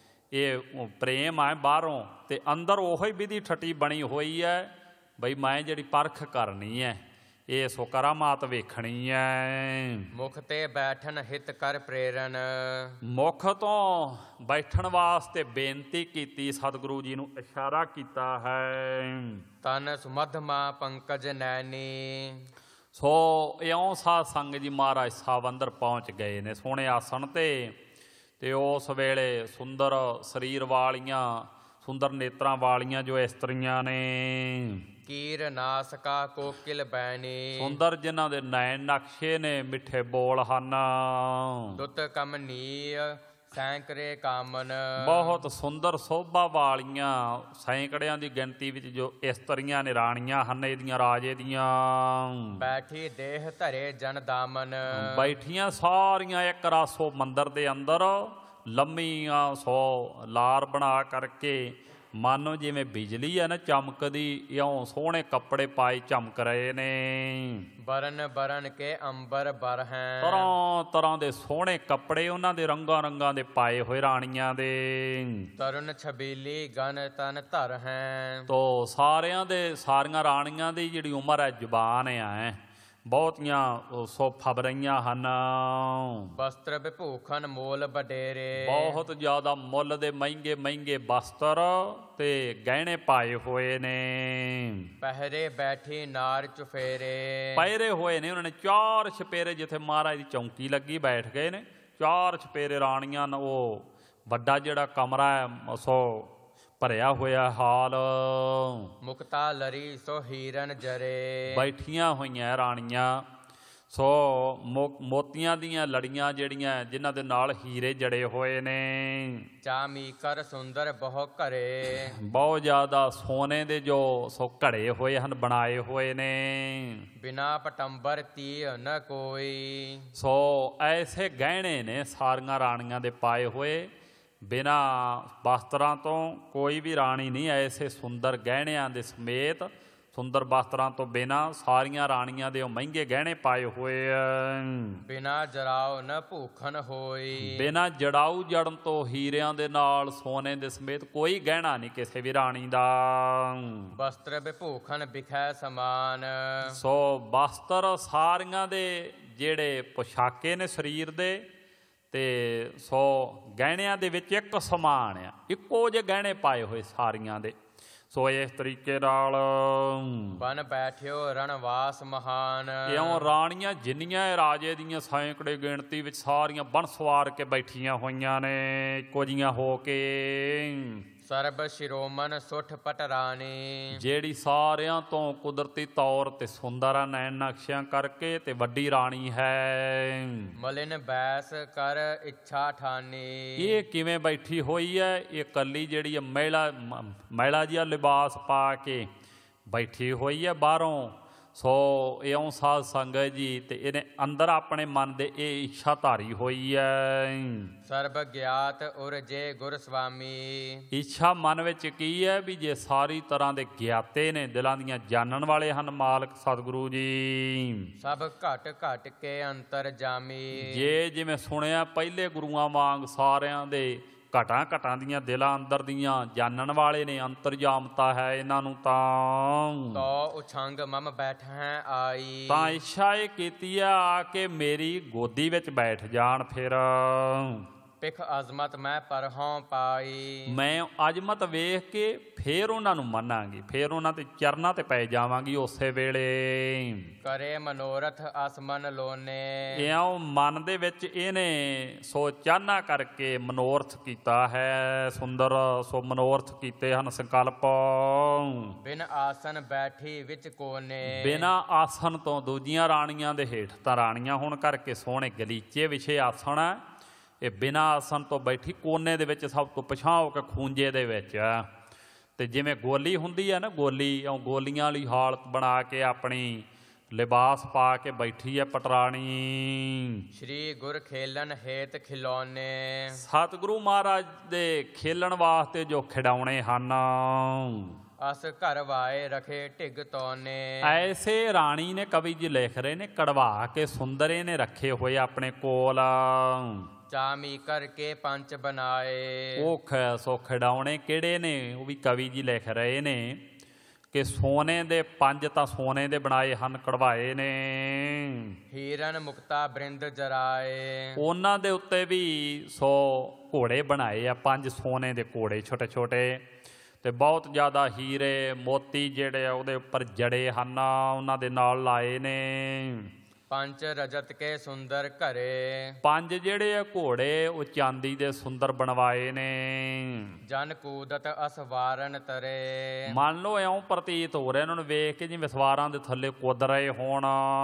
ਇਹ ਪ੍ਰੇਮ ਹੈ ਬਾਹਰੋਂ, ਤੇ ਅੰਦਰ ਉਹੋ ਹੀ ਵਿਧੀ ਠਟੀ ਬਣੀ ਹੋਈ ਹੈ ਬਈ ਮੈਂ ਜਿਹੜੀ ਪਰਖ ਕਰਨੀ ਹੈ, ਇਹ ਸੋ ਕਰਾਮਾਤ ਵੇਖਣੀ ਹੈ। ਮੁਖ ਤੇ ਬੈਠਨ ਹਿਤ ਕਰ ਪ੍ਰੇਰਨ। ਮੁੱਖ ਤੋਂ ਬੈਠਣ ਵਾਸਤੇ ਬੇਨਤੀ ਕੀਤੀ, ਸਤਿਗੁਰੂ ਜੀ ਨੂੰ ਇਸ਼ਾਰਾ ਕੀਤਾ ਹੈ। ਤਨ ਸੁਮਧਮਾ ਪੰਕਜ ਨੈਣੀ। ਸੋ ਇਉਂ ਸਾਧ ਸੰਗ ਜੀ ਮਹਾਰਾਜ ਸਾਹਿਬ ਅੰਦਰ ਪਹੁੰਚ ਗਏ ਨੇ ਸੋਹਣੇ ਆਸਣ ਤੇ ਉਸ ਵੇਲੇ ਸੁੰਦਰ ਸਰੀਰ ਵਾਲੀਆਂ, ਸੁੰਦਰ ਨੇਤਰਾਂ ਵਾਲੀਆਂ ਜੋ ਇਸਤਰੀਆਂ ਨੇ, ਕੀਰ ਨਾਸਕਾ ਕੋਕਿਲ ਬੈਣੀ। ਸੁੰਦਰ ਜਿਨ੍ਹਾਂ ਦੇ ਨੈਣ ਨਕਸ਼ੇ ਨੇ, ਮਿੱਠੇ ਬੋਲ ਹਨ। ਦੁੱਤ ਕਮਨੀਯ ਸੈਂਕੜੇ ਕਾਮਨ। ਬਹੁਤ ਸੁੰਦਰ ਸੋਭਾ ਵਾਲੀਆਂ ਸੈਂਕੜਿਆਂ ਦੀ ਗਿਣਤੀ ਵਿੱਚ ਜੋ ਇਸਤਰੀਆਂ ਨੇ, ਰਾਣੀਆਂ ਹਨ ਇਹਦੀਆਂ, ਰਾਜੇ ਦੀਆਂ। ਬੈਠੀ ਦੇਹ ਧਰੇ ਜਨ ਦਾਮਨ। ਬੈਠੀਆਂ ਸਾਰੀਆਂ ਇੱਕ ਰਾਸੋ ਮੰਦਰ ਦੇ ਅੰਦਰ, ਲੰਮੀਆਂ ਸੋ ਲਾਰ ਬਣਾ ਕਰਕੇ, ਮਾਨੋ ਜਿਵੇਂ ਬਿਜਲੀ ਹੈ ਨਾ ਚਮਕਦੀ, ਇਉਂ ਸੋਹਣੇ ਕੱਪੜੇ ਪਾਏ ਚਮਕ ਰਹੇ ਨੇ। ਬਰਨ ਬਰਨ ਕੇ ਅੰਬਰ ਬਰ ਹੈ। ਤਰ੍ਹਾਂ ਤਰ੍ਹਾਂ ਦੇ ਸੋਹਣੇ ਕੱਪੜੇ ਉਹਨਾਂ ਦੇ ਰੰਗਾਂ ਰੰਗਾਂ ਦੇ ਪਾਏ ਹੋਏ ਰਾਣੀਆਂ ਦੇ। ਤਰੁਣ ਛਬੀਲੀ ਗਨ ਤਨ ਧਰ ਹੈ। ਤੋ ਸਾਰੀਆਂ ਰਾਣੀਆਂ ਦੀ ਜਿਹੜੀ ਉਮਰ ਹੈ, ਜ਼ੁਬਾਨ ਹੈ, ਬਹੁਤੀਆਂ ਸੋ ਫਬ ਰਹੀਆਂ ਹਨ। ਵਸਤਰ ਵਿਭੂਖਨ ਮੋਲ ਵਡੇਰੇ। ਬਹੁਤ ਜ਼ਿਆਦਾ ਮੁੱਲ ਦੇ ਮਹਿੰਗੇ ਮਹਿੰਗੇ ਵਸਤਰ ਤੇ ਗਹਿਣੇ ਪਾਏ ਹੋਏ ਨੇ। ਪਹਿਰੇ ਬੈਠੀ ਨਾਰ ਚੁਫੇਰੇ। ਪਹਿਰੇ ਹੋਏ ਨੇ ਉਹਨਾਂ ਨੇ ਚਾਰ ਛਪੇਰੇ, ਜਿੱਥੇ ਮਹਾਰਾਜ ਦੀ ਚੌਂਕੀ ਲੱਗੀ ਬੈਠ ਗਏ ਨੇ ਚਾਰ ਛਪੇਰੇ ਰਾਣੀਆਂ। ਉਹ ਵੱਡਾ ਜਿਹੜਾ ਕਮਰਾ ਹੈ ਸੋ ਭਰਿਆ ਹੋਇਆ ਹਾਲ। ਮੁਕਤਾ ਲਰੀ ਸੋ ਹੀਰਨ ਜਰੇ। ਬੈਠੀਆਂ ਹੋਈਆਂ ਰਾਣੀਆਂ, ਸੋ ਮੋਤੀਆਂ ਦੀਆਂ ਲੜੀਆਂ ਜਿਹੜੀਆਂ, ਜਿਨ੍ਹਾਂ ਦੇ ਨਾਲ ਹੀਰੇ ਜੜੇ ਹੋਏ ਨੇ। ਚਾਮੀ ਕਰ ਸੁੰਦਰ ਬਹੁ ਘਰੇ। ਬਹੁਤ ਜ਼ਿਆਦਾ ਸੋਨੇ ਦੇ ਜੋ ਸੋ ਘੜੇ ਹੋਏ ਹਨ, ਬਣਾਏ ਹੋਏ ਨੇ। ਬਿਨਾ ਪਟੰਬਰ ਤੀ ਨ ਕੋਈ। ਸੋ ਐਸੇ ਗਹਿਣੇ ਨੇ ਸਾਰੀਆਂ ਰਾਣੀਆਂ ਦੇ ਪਾਏ ਹੋਏ, ਬਿਨਾਂ ਵਸਤਰਾਂ ਤੋਂ ਕੋਈ ਵੀ ਰਾਣੀ ਨਹੀਂ ਐਸੇ ਸੁੰਦਰ ਗਹਿਣਿਆਂ ਦੇ ਸਮੇਤ, ਸੁੰਦਰ ਵਸਤਰਾਂ ਤੋਂ ਬਿਨਾਂ ਸਾਰੀਆਂ ਰਾਣੀਆਂ ਦੇ ਉਹ ਮਹਿੰਗੇ ਗਹਿਣੇ ਪਾਏ ਹੋਏ ਆ। ਬਿਨਾ ਜਰਾਉ ਨ ਭੂਖਨ ਹੋਈ। ਬਿਨਾਂ ਜੜਾਊ ਜੜਨ ਤੋਂ ਹੀਰਿਆਂ ਦੇ ਨਾਲ ਸੋਨੇ ਦੇ ਸਮੇਤ ਕੋਈ ਗਹਿਣਾ ਨਹੀਂ ਕਿਸੇ ਵੀ ਰਾਣੀ ਦਾ। ਵਸਤਰ ਵਿਭੂਖਨ ਵਿਖੈ ਸਮਾਨ। ਸੋ ਵਸਤਰ ਸਾਰੀਆਂ ਦੇ ਜਿਹੜੇ ਪੁਸ਼ਾਕੇ ਨੇ ਸਰੀਰ ਦੇ, ਤੇ ਸੋ ਗਹਿਣਿਆਂ ਦੇ ਵਿੱਚ ਇੱਕ ਸਮਾਨ ਆ, ਇੱਕੋ ਜਿਹੇ ਗਹਿਣੇ ਪਾਏ ਹੋਏ ਸਾਰੀਆਂ ਦੇ। ਸੋ ਇਸ ਤਰੀਕੇ ਨਾਲ ਬਨ ਬੈਠਿਓ ਰਣਵਾਸ ਮਹਾਨ। ਇਉਂ ਰਾਣੀਆਂ ਜਿੰਨੀਆਂ ਰਾਜੇ ਦੀਆਂ ਸੈਂਕੜੇ ਗਿਣਤੀ ਵਿੱਚ ਸਾਰੀਆਂ ਬਣ ਸਵਾਰ ਕੇ ਬੈਠੀਆਂ ਹੋਈਆਂ ਨੇ, ਇੱਕੋ ਜਿਹੀਆਂ ਹੋ ਕੇ। ਸਰਬ ਸ਼ਿਰੋਮਨ ਸੁਠ ਪਟ ਰਾਣੀ। ਜਿਹੜੀ ਸਾਰਿਆਂ ਤੋਂ ਕੁਦਰਤੀ ਤੌਰ ਤੇ ਸੁੰਦਰ ਆ ਨੈਣ ਨਕਸ਼ਿਆਂ ਕਰਕੇ, ਤੇ ਵੱਡੀ ਰਾਣੀ ਹੈ। ਮਲਿਨ ਬੈਸ ਕਰ ਇੱਛਾ ਠਾਨੀ। ਇਹ ਕਿਵੇਂ ਬੈਠੀ ਹੋਈ ਹੈ? ਇਹ ਕੱਲੀ ਜਿਹੜੀ ਹੈ ਮੈਲਾ ਜਿਹਾ ਲਿਬਾਸ ਪਾ ਕੇ ਬੈਠੀ ਹੋਈ ਹੈ। ਬਾਹਰੋਂ ਸੋ ਇਉਂ ਸਾਧ ਸੰਗਤ ਜੀ ਤੇ ਇਹਨੇ ਅੰਦਰ ਆਪਣੇ ਮਨ ਦੇ ਇਹ ਇੱਛਾ ਧਾਰੀ ਹੋਈ ਹੈ। ਸਰਬ ਗਿਆਤ ਉਰ ਜੇ ਗੁਰ ਸੁਆਮੀ। ਇੱਛਾ ਮਨ ਵਿੱਚ ਕੀ ਹੈ ਵੀ ਜੇ ਸਾਰੀ ਤਰ੍ਹਾਂ ਦੇ ਗਿਆਤੇ ਨੇ, ਦਿਲਾਂ ਦੀਆਂ ਜਾਣਨ ਵਾਲੇ ਹਨ ਮਾਲਕ ਸਤਿਗੁਰੂ ਜੀ। ਸਭ ਘਟ ਘਟ ਕੇ ਅੰਤਰ ਜਾਮੀ। ਜੇ ਜਿਵੇਂ ਸੁਣਿਆ ਪਹਿਲੇ ਗੁਰੂਆਂ ਵਾਂਗ ਸਾਰਿਆਂ ਦੇ ਘਟਾਂ ਘਟਾਂ ਦੀਆਂ ਦਿਲਾਂ ਅੰਦਰ ਦੀਆਂ ਜਾਣਨ ਵਾਲੇ ਨੇ, ਅੰਤਰਜਾਮਤਾ ਹੈ ਇਹਨਾਂ ਨੂੰ। ਤੋ ਉਛੰਗ ਮਮ ਬੈਠੈ ਆਈ। ਤਾਂ ਇੱਛਾ ਇਹ ਕੀਤੀ ਆ ਕੇ ਮੇਰੀ ਗੋਦੀ ਵਿੱਚ ਬੈਠ ਜਾਣ। ਫਿਰ ਪਿਖ ਅਜ਼ਮਤ ਮੈਂ ਪਰਹੋਂ ਪਾਈ। ਮੈਂ ਅਜ਼ਮਤ ਵੇਖ ਕੇ ਫੇਰ ਉਹਨਾਂ ਨੂੰ ਮੰਨਾਂਗੀ, ਫੇਰ ਉਹਨਾਂ ਤੇ ਚਰਨਾਂ ਤੇ ਪੈ ਜਾਵਾਂਗੀ ਉਸੇ ਵੇਲੇ। ਕਰੇ ਮਨੋਰਥ ਅਸਮਨ ਲੋਨੇ। ਇਉਂ ਮਨ ਦੇ ਵਿੱਚ ਇਹਨੇ ਸੋ ਚਾਹਨਾ ਕਰਕੇ ਮਨੋਰਥ ਕੀਤਾ ਹੈ ਸੁੰਦਰ। ਸੋ ਮਨੋਰਥ ਕੀਤੇ ਹਨ ਸੰਕਲਪ। ਬਿਨ ਆਸਨ ਬੈਠੀ ਵਿੱਚ ਕੋਨੇ। ਬਿਨਾਂ ਆਸਨ ਤੋਂ ਦੂਜੀਆਂ ਰਾਣੀਆਂ ਦੇ ਹੇਠ ਤਾਂ ਰਾਣੀਆਂ ਹੋਣ ਕਰਕੇ ਸੋਹਣੇ ਗਲੀਚੇ ਵਿਛੇ ਆਸਣ ਹੈ। ਇਹ ਬਿਨਾਂ ਆਸਨ ਤੋਂ ਬੈਠੀ ਕੋਨੇ ਦੇ ਵਿੱਚ, ਸਭ ਤੋਂ ਪਿਛਾਂਹ ਹੋ ਕੇ ਖੂੰਜੇ ਦੇ ਵਿੱਚ। ਤੇ ਜਿਵੇਂ ਗੋਲੀ ਹੁੰਦੀ ਹੈ ਨਾ, ਗੋਲੀ ਉਹ ਗੋਲੀਆਂ ਵਾਲੀ ਹਾਲਤ ਬਣਾ ਕੇ ਆਪਣੀ ਲਿਬਾਸ ਪਾ ਕੇ ਬੈਠੀ ਹੈ ਪਟਰਾਣੀ। ਸ਼੍ਰੀ ਗੁਰ ਖੇਲਨ ਹੇਤ ਖਿਲੌਨੇ। ਸਤਿਗੁਰੂ ਮਹਾਰਾਜ ਦੇ ਖੇਲਣ ਵਾਸਤੇ ਜੋ ਖਿਡੌਣੇ ਹਨ, ਅਸ ਘਰ ਵਾਏ ਰਖੇ ਢਿਗ ਤੋਨੇ। ਐਸੇ ਰਾਣੀ ਨੇ, ਕਵੀ ਜੀ ਲਿਖ ਰਹੇ ਨੇ, ਕਢਵਾ ਕੇ ਸੁੰਦਰੇ ਨੇ ਰੱਖੇ ਹੋਏ ਆਪਣੇ ਕੋਲ। ਚਾਮੀ ਕਰਕੇ ਪੰਚ ਬਣਾਏ। ਉਹ ਸੋ ਖਿਡੌਣੇ ਕਿਹੜੇ ਨੇ, ਉਹ ਵੀ ਕਵੀ ਜੀ ਲਿਖ ਰਹੇ ਨੇ ਕਿ ਸੋਨੇ ਦੇ ਪੰਜ ਤਾਂ ਸੋਨੇ ਦੇ ਬਣਾਏ ਹਨ, ਕਢਵਾਏ ਨੇ। ਹੀਰਨ ਮੁਕਤਾ ਬ੍ਰਿੰਦ ਜਰਾਏ। ਉਹਨਾਂ ਦੇ ਉੱਤੇ ਵੀ ਸੋ ਘੋੜੇ ਬਣਾਏ ਆ, 5 ਸੋਨੇ ਦੇ ਘੋੜੇ ਛੋਟੇ ਛੋਟੇ, ਤੇ ਬਹੁਤ ਜ਼ਿਆਦਾ ਹੀਰੇ ਮੋਤੀ ਜਿਹੜੇ ਆ ਉਹਦੇ ਉੱਪਰ ਜੜੇ ਹਨ, ਉਹਨਾਂ ਦੇ ਨਾਲ ਲਾਏ ਨੇ। ਪੰਜ ਰਜਤ ਕੇ ਸੁੰਦਰ ਘਰੇ। 5 ਜਿਹੜੇ ਆ ਘੋੜੇ ਉਹ ਚਾਂਦੀ ਦੇ ਸੁੰਦਰ ਬਣਵਾਏ ਨੇ। ਜਨ ਕੂਦਤ ਅਸਵਾਰਨ ਤਰੇ। ਮੰਨ ਲਓ ਇਉਂ ਪ੍ਰਤੀਤ ਹੋ ਰਿਹਾ ਇਹਨਾਂ ਨੂੰ ਵੇਖ ਕੇ ਜਿਵੇਂ ਸਵਾਰਾਂ ਦੇ ਥੱਲੇ ਕੁੱਦ ਰਹੇ ਹੋਣ।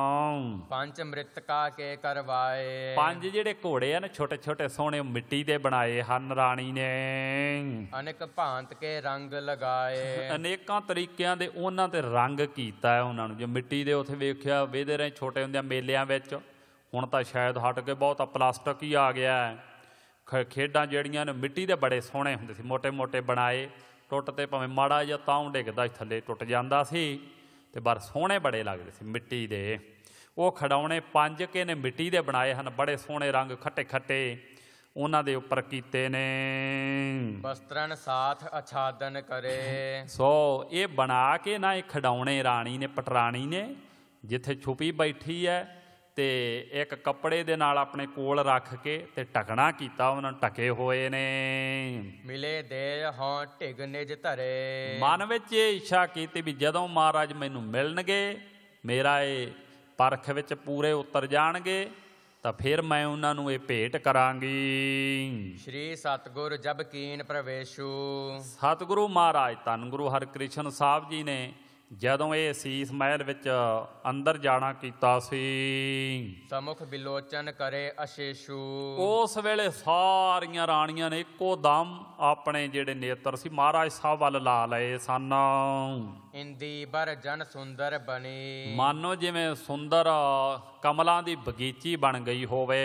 ਪੰਜ ਮ੍ਰਿਤਕਾ ਕੇ ਕਰਵਾਏ। 5 ਜਿਹੜੇ ਘੋੜੇ ਆ ਨਾ ਛੋਟੇ ਛੋਟੇ ਸੋਹਣੇ ਮਿੱਟੀ ਦੇ ਬਣਾਏ ਹਨ ਰਾਣੀ ਨੇ। ਅਨੇਕ ਭਾਂਤ ਕੇ ਰੰਗ ਲਗਾਏ। ਅਨੇਕਾਂ ਤਰੀਕਿਆਂ ਦੇ ਉਹਨਾਂ ਤੇ ਰੰਗ ਕੀਤਾ ਹੈ ਉਹਨਾਂ ਨੂੰ। ਜੇ ਮਿੱਟੀ ਦੇ ਉੱਥੇ ਵੇਖਿਆ ਵੇਖਦੇ ਰਹੇ ਛੋਟੇ ਹੁੰਦਿਆਂ ਮੇਲਿਆਂ ਵਿੱਚ, ਹੁਣ ਤਾਂ ਸ਼ਾਇਦ ਹਟ ਕੇ ਬਹੁਤਾ ਪਲਾਸਟਿਕ ਹੀ ਆ ਗਿਆ ਹੈ। ਖੇਡਾਂ ਜਿਹੜੀਆਂ ਨੇ ਮਿੱਟੀ ਦੇ ਬੜੇ ਸੋਹਣੇ ਹੁੰਦੇ ਸੀ, ਮੋਟੇ ਮੋਟੇ ਬਣਾਏ, ਟੁੱਟ ਤੇ ਭਾਵੇਂ ਮਾੜਾ ਜਿਹਾ ਤਾਂ ਡਿੱਗਦਾ ਥੱਲੇ ਟੁੱਟ ਜਾਂਦਾ ਸੀ, ਤੇ ਪਰ ਸੋਹਣੇ ਬੜੇ ਲੱਗਦੇ ਸੀ ਮਿੱਟੀ ਦੇ। ਉਹ ਖਿਡੌਣੇ 5 ਕੇ ਨੇ ਮਿੱਟੀ ਦੇ ਬਣਾਏ ਹਨ, ਬੜੇ ਸੋਹਣੇ ਰੰਗ ਖੱਟੇ ਖੱਟੇ ਉਹਨਾਂ ਦੇ ਉੱਪਰ ਕੀਤੇ ਨੇ। ਵਸਤਰਨ ਸਾਥ ਅਛਾਦਨ ਕਰੇ। ਸੋ ਇਹ ਬਣਾ ਕੇ ਨਾ ਇਹ ਖਿਡੌਣੇ ਰਾਣੀ ਨੇ, ਪਟਰਾਣੀ ਨੇ, ਜਿੱਥੇ ਛੁਪੀ ਬੈਠੀ ਹੈ, ਤੇ ਇੱਕ ਕੱਪੜੇ ਦੇ ਨਾਲ ਆਪਣੇ ਕੋਲ ਰੱਖ ਕੇ ਤੇ ਢਕਣਾ ਕੀਤਾ, ਉਹਨਾਂ ਨੂੰ ਢਕੇ ਹੋਏ ਨੇ। ਮਿਲੇ ਦੇ ਹੋਂ ਢਿਗ ਨਿਜ ਧਰੇ। ਮਨ ਵਿੱਚ ਇਹ ਇੱਛਾ ਕੀਤੀ ਵੀ ਜਦੋਂ ਮਹਾਰਾਜ ਮੈਨੂੰ ਮਿਲਣਗੇ, ਮੇਰਾ ਇਹ ਪਰਖ ਵਿੱਚ ਪੂਰੇ ਉਤਰ ਜਾਣਗੇ, ਤਾਂ ਫਿਰ ਮੈਂ ਉਹਨਾਂ ਨੂੰ ਇਹ ਭੇਟ ਕਰਾਂਗੀ। ਸ਼੍ਰੀ ਸਤਿਗੁਰ ਜਬ ਕੀਨ ਪ੍ਰਵੇਸ਼ੂ। ਸਤਿਗੁਰੂ ਮਹਾਰਾਜ ਧੰਨ ਗੁਰੂ ਹਰਿਕ੍ਰਿਸ਼ਨ ਸਾਹਿਬ ਜੀ ਨੇ ਜਦੋਂ ਇਹ ਸੀਸ ਮਹਿਲ ਵਿੱਚ ਅੰਦਰ ਜਾਣਾ ਕੀਤਾ ਸੀ, ਸਮੁਖ ਬਿਲੋਚਨ ਕਰੇ ਅਸ਼ੇਸ਼ੂ। ਉਸ ਵੇਲੇ ਸਾਰੀਆਂ ਰਾਣੀਆਂ ਨੇ ਇੱਕੋ ਦਮ ਆਪਣੇ ਜਿਹੜੇ ਨੇਤਰ ਸੀ ਮਹਾਰਾਜ ਸਾਹਿਬ ਵੱਲ ਲਾ ਲਏ ਸਨ। ਇੰਦੀ ਬਰ ਜਨ ਸੁੰਦਰ ਬਣੀ। ਮਾਨੋ ਜਿਵੇਂ ਸੁੰਦਰ ਕਮਲਾਂ ਦੀ ਬਗੀਚੀ ਬਣ ਗਈ ਹੋਵੇ।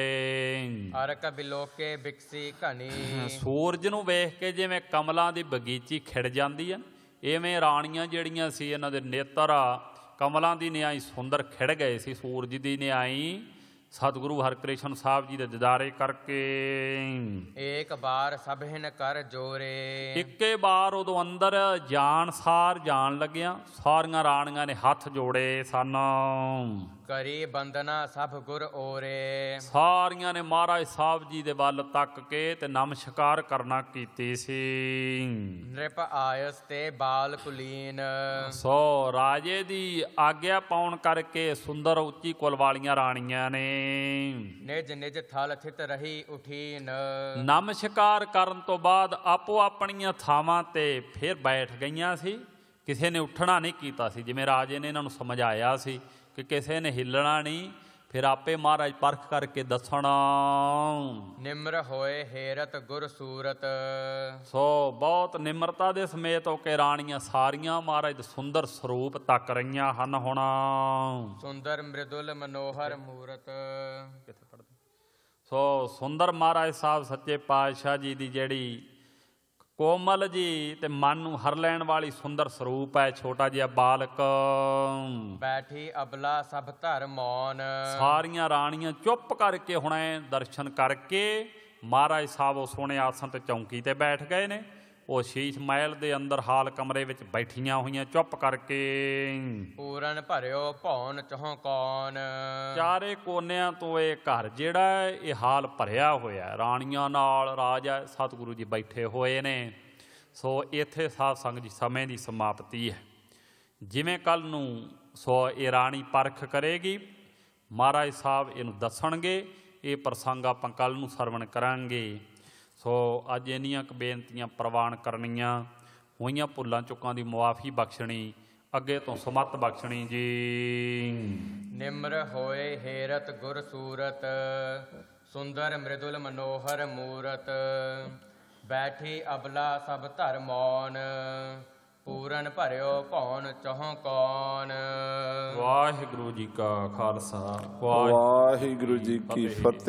ਅਰਕ ਬਿਲੋਕੇ ਬਿਕਸੀ ਘਣੀ। ਸੂਰਜ ਨੂੰ ਵੇਖ ਕੇ ਜਿਵੇਂ ਕਮਲਾਂ ਦੀ ਬਗੀਚੀ ਖਿੜ ਜਾਂਦੀ ਹੈ, ਇਵੇਂ ਰਾਣੀਆਂ ਜਿਹੜੀਆਂ ਸੀ ਇਹਨਾਂ ਦੇ ਨੇਤਰ ਕਮਲਾਂ ਦੀ ਨਿਆਈ ਸੁੰਦਰ ਖਿੜ ਗਏ ਸੀ ਸੂਰਜ ਦੀ ਨਿਆਈ ਸਤਿਗੁਰੂ ਹਰਿਕ੍ਰਿਸ਼ਨ ਸਾਹਿਬ ਜੀ ਦੇ ਦਿਦਾਰੇ ਕਰਕੇ। ਏਕ ਬਾਰ ਸਭਿਨ ਕਰ ਜੋਰੇ। ਇੱਕੇ ਬਾਰ ਉਦੋਂ ਅੰਦਰ ਜਾਣ ਜਾਣ ਲੱਗਿਆ ਸਾਰੀਆਂ ਰਾਣੀਆਂ ਨੇ ਹੱਥ ਜੋੜੇ ਸਨ। ਕਰੀ ਬੰਦਨਾ ਸਭ ਗੁਰ ਓਰੇ। ਸਾਰੀਆਂ ਨੇ ਮਹਾਰਾਜ ਸਾਹਿਬ ਜੀ ਦੇ ਵੱਲ ਤੱਕ ਕੇ ਤੇ ਨਮਸਕਾਰ ਕਰਨਾ ਕੀਤੀ ਸੀ। ਨ੍ਰਿਪ ਆਇਸ ਤੇ ਬਾਲ ਕੁਲੀਨ। ਸੋ ਰਾਜੇ ਦੀ ਆਗਿਆ ਪਾਉਣ ਕਰਕੇ ਸੁੰਦਰ ਉੱਚੀ ਕੁਲ ਵਾਲੀਆਂ ਰਾਣੀਆਂ ਨੇ ਨਿਜ ਨਿਜ ਥਲ ਥਿਤ ਰਹੀ ਉਠੀਨ। ਨਮਸਕਾਰ ਕਰਨ ਤੋਂ ਬਾਅਦ ਆਪੋ ਆਪਣੀਆਂ ਥਾਵਾਂ ਤੇ ਫਿਰ ਬੈਠ ਗਈਆਂ ਸੀ। ਕਿਸੇ ਨੇ ਉੱਠਣਾ ਨਹੀਂ ਕੀਤਾ ਸੀ, ਜਿਵੇਂ ਰਾਜੇ ਨੇ ਇਹਨਾਂ ਨੂੰ ਸਮਝਾਇਆ ਸੀ ਕਿ ਕਿਸੇ ਨੇ ਹਿੱਲਣਾ ਨਹੀਂ, ਫਿਰ ਆਪੇ ਮਹਾਰਾਜ ਪਰਖ ਕਰਕੇ ਦੱਸਣ। ਨਿਮਰ ਹੋਏ ਹੇਰਤ ਗੁਰ ਸੂਰਤ। ਸੋ ਬਹੁਤ ਨਿਮਰਤਾ ਦੇ ਸਮੇਤ ਹੋ ਕੇ ਰਾਣੀਆਂ ਸਾਰੀਆਂ ਮਹਾਰਾਜ ਦੇ ਸੁੰਦਰ ਸਰੂਪ ਤੱਕ ਰਹੀਆਂ ਹਨ। ਹੁਣ ਸੁੰਦਰ ਮ੍ਰਿਦੁਲ ਮਨੋਹਰ ਮੂਰਤ। ਕਿੱਥੇ ਪੜ੍ਹਦੇ? ਸੋ ਸੁੰਦਰ ਮਹਾਰਾਜ ਸਾਹਿਬ ਸੱਚੇ ਪਾਤਸ਼ਾਹ ਜੀ ਦੀ ਜਿਹੜੀ ਕੋਮਲ ਜੀ ਤੇ ਮਨ ਨੂੰ ਹਰ ਲੈਣ ਵਾਲੀ ਸੁੰਦਰ ਸਰੂਪ ਹੈ। ਛੋਟਾ ਜਿਹਾ ਬਾਲਕ ਬੈਠੀ ਅਬਲਾ ਸਭ ਧਰ ਮੌਨ। ਸਾਰੀਆਂ ਰਾਣੀਆਂ ਚੁੱਪ ਕਰਕੇ ਹੁਣੇ ਦਰਸ਼ਨ ਕਰਕੇ ਮਹਾਰਾਜ ਸਾਹਿਬ ਉਹ ਸੋਹਣੇ ਆਸਣ ਤੇ ਚੌਂਕੀ ਤੇ ਬੈਠ ਗਏ ਨੇ। ਉਹ ਸ਼ੀਸ਼ ਮਹਿਲ ਦੇ ਅੰਦਰ ਹਾਲ ਕਮਰੇ ਵਿੱਚ ਬੈਠੀਆਂ ਹੋਈਆਂ ਚੁੱਪ ਕਰਕੇ। ਪੂਰਨ ਭਰਿਓ ਭੌਨ ਚਹੁ ਕੌਣ। ਚਾਰੇ ਕੋਨਿਆਂ ਤੋਂ ਇਹ ਘਰ ਜਿਹੜਾ ਹੈ ਇਹ ਹਾਲ ਭਰਿਆ ਹੋਇਆ ਰਾਣੀਆਂ ਨਾਲ। ਰਾਜਾ ਸਤਿਗੁਰੂ ਜੀ ਬੈਠੇ ਹੋਏ ਨੇ। ਸੋ ਇੱਥੇ ਸਾਧ ਸੰਗਤ ਜੀ ਸਮੇਂ ਦੀ ਸਮਾਪਤੀ ਹੈ। ਜਿਵੇਂ ਕੱਲ੍ਹ ਨੂੰ ਸੋ ਇਹ ਰਾਣੀ ਪਰਖ ਕਰੇਗੀ, ਮਹਾਰਾਜ ਸਾਹਿਬ ਇਹਨੂੰ ਦੱਸਣਗੇ। ਇਹ ਪ੍ਰਸੰਗ ਆਪਾਂ ਕੱਲ੍ਹ ਨੂੰ ਸਰਵਣ ਕਰਾਂਗੇ। ਸੋ ਅੱਜ ਇੰਨੀਆਂ ਕੁ ਬੇਨਤੀਆਂ ਪ੍ਰਵਾਨ ਕਰਨੀਆਂ ਹੋਈਆਂ। ਭੁੱਲਾਂ ਚੁੱਕਾਂ ਦੀ ਮੁਆਫੀ ਬਖਸ਼ਣੀ, ਅੱਗੇ ਤੋਂ ਸਮੱਤ ਬਖਸ਼ਣੀ ਜੀ। ਨਿਮਰ ਹੋਏ ਹੇਰਤ ਗੁਰ ਸੂਰਤ। ਸੁੰਦਰ ਮ੍ਰਿਦੁਲ ਮਨੋਹਰ ਮੂਰਤ। ਬੈਠੀ ਅਬਲਾ ਸਭ ਧਰ ਮੌਨ। ਪੂਰਨ ਭਰਿਓ ਭੌਨ ਚਹੁ ਕੌਣ। ਵਾਹਿਗੁਰੂ ਜੀ ਕਾ ਖਾਲਸਾ, ਵਾਹਿਗੁਰੂ ਜੀ ਕੀ ਫਤਿਹ।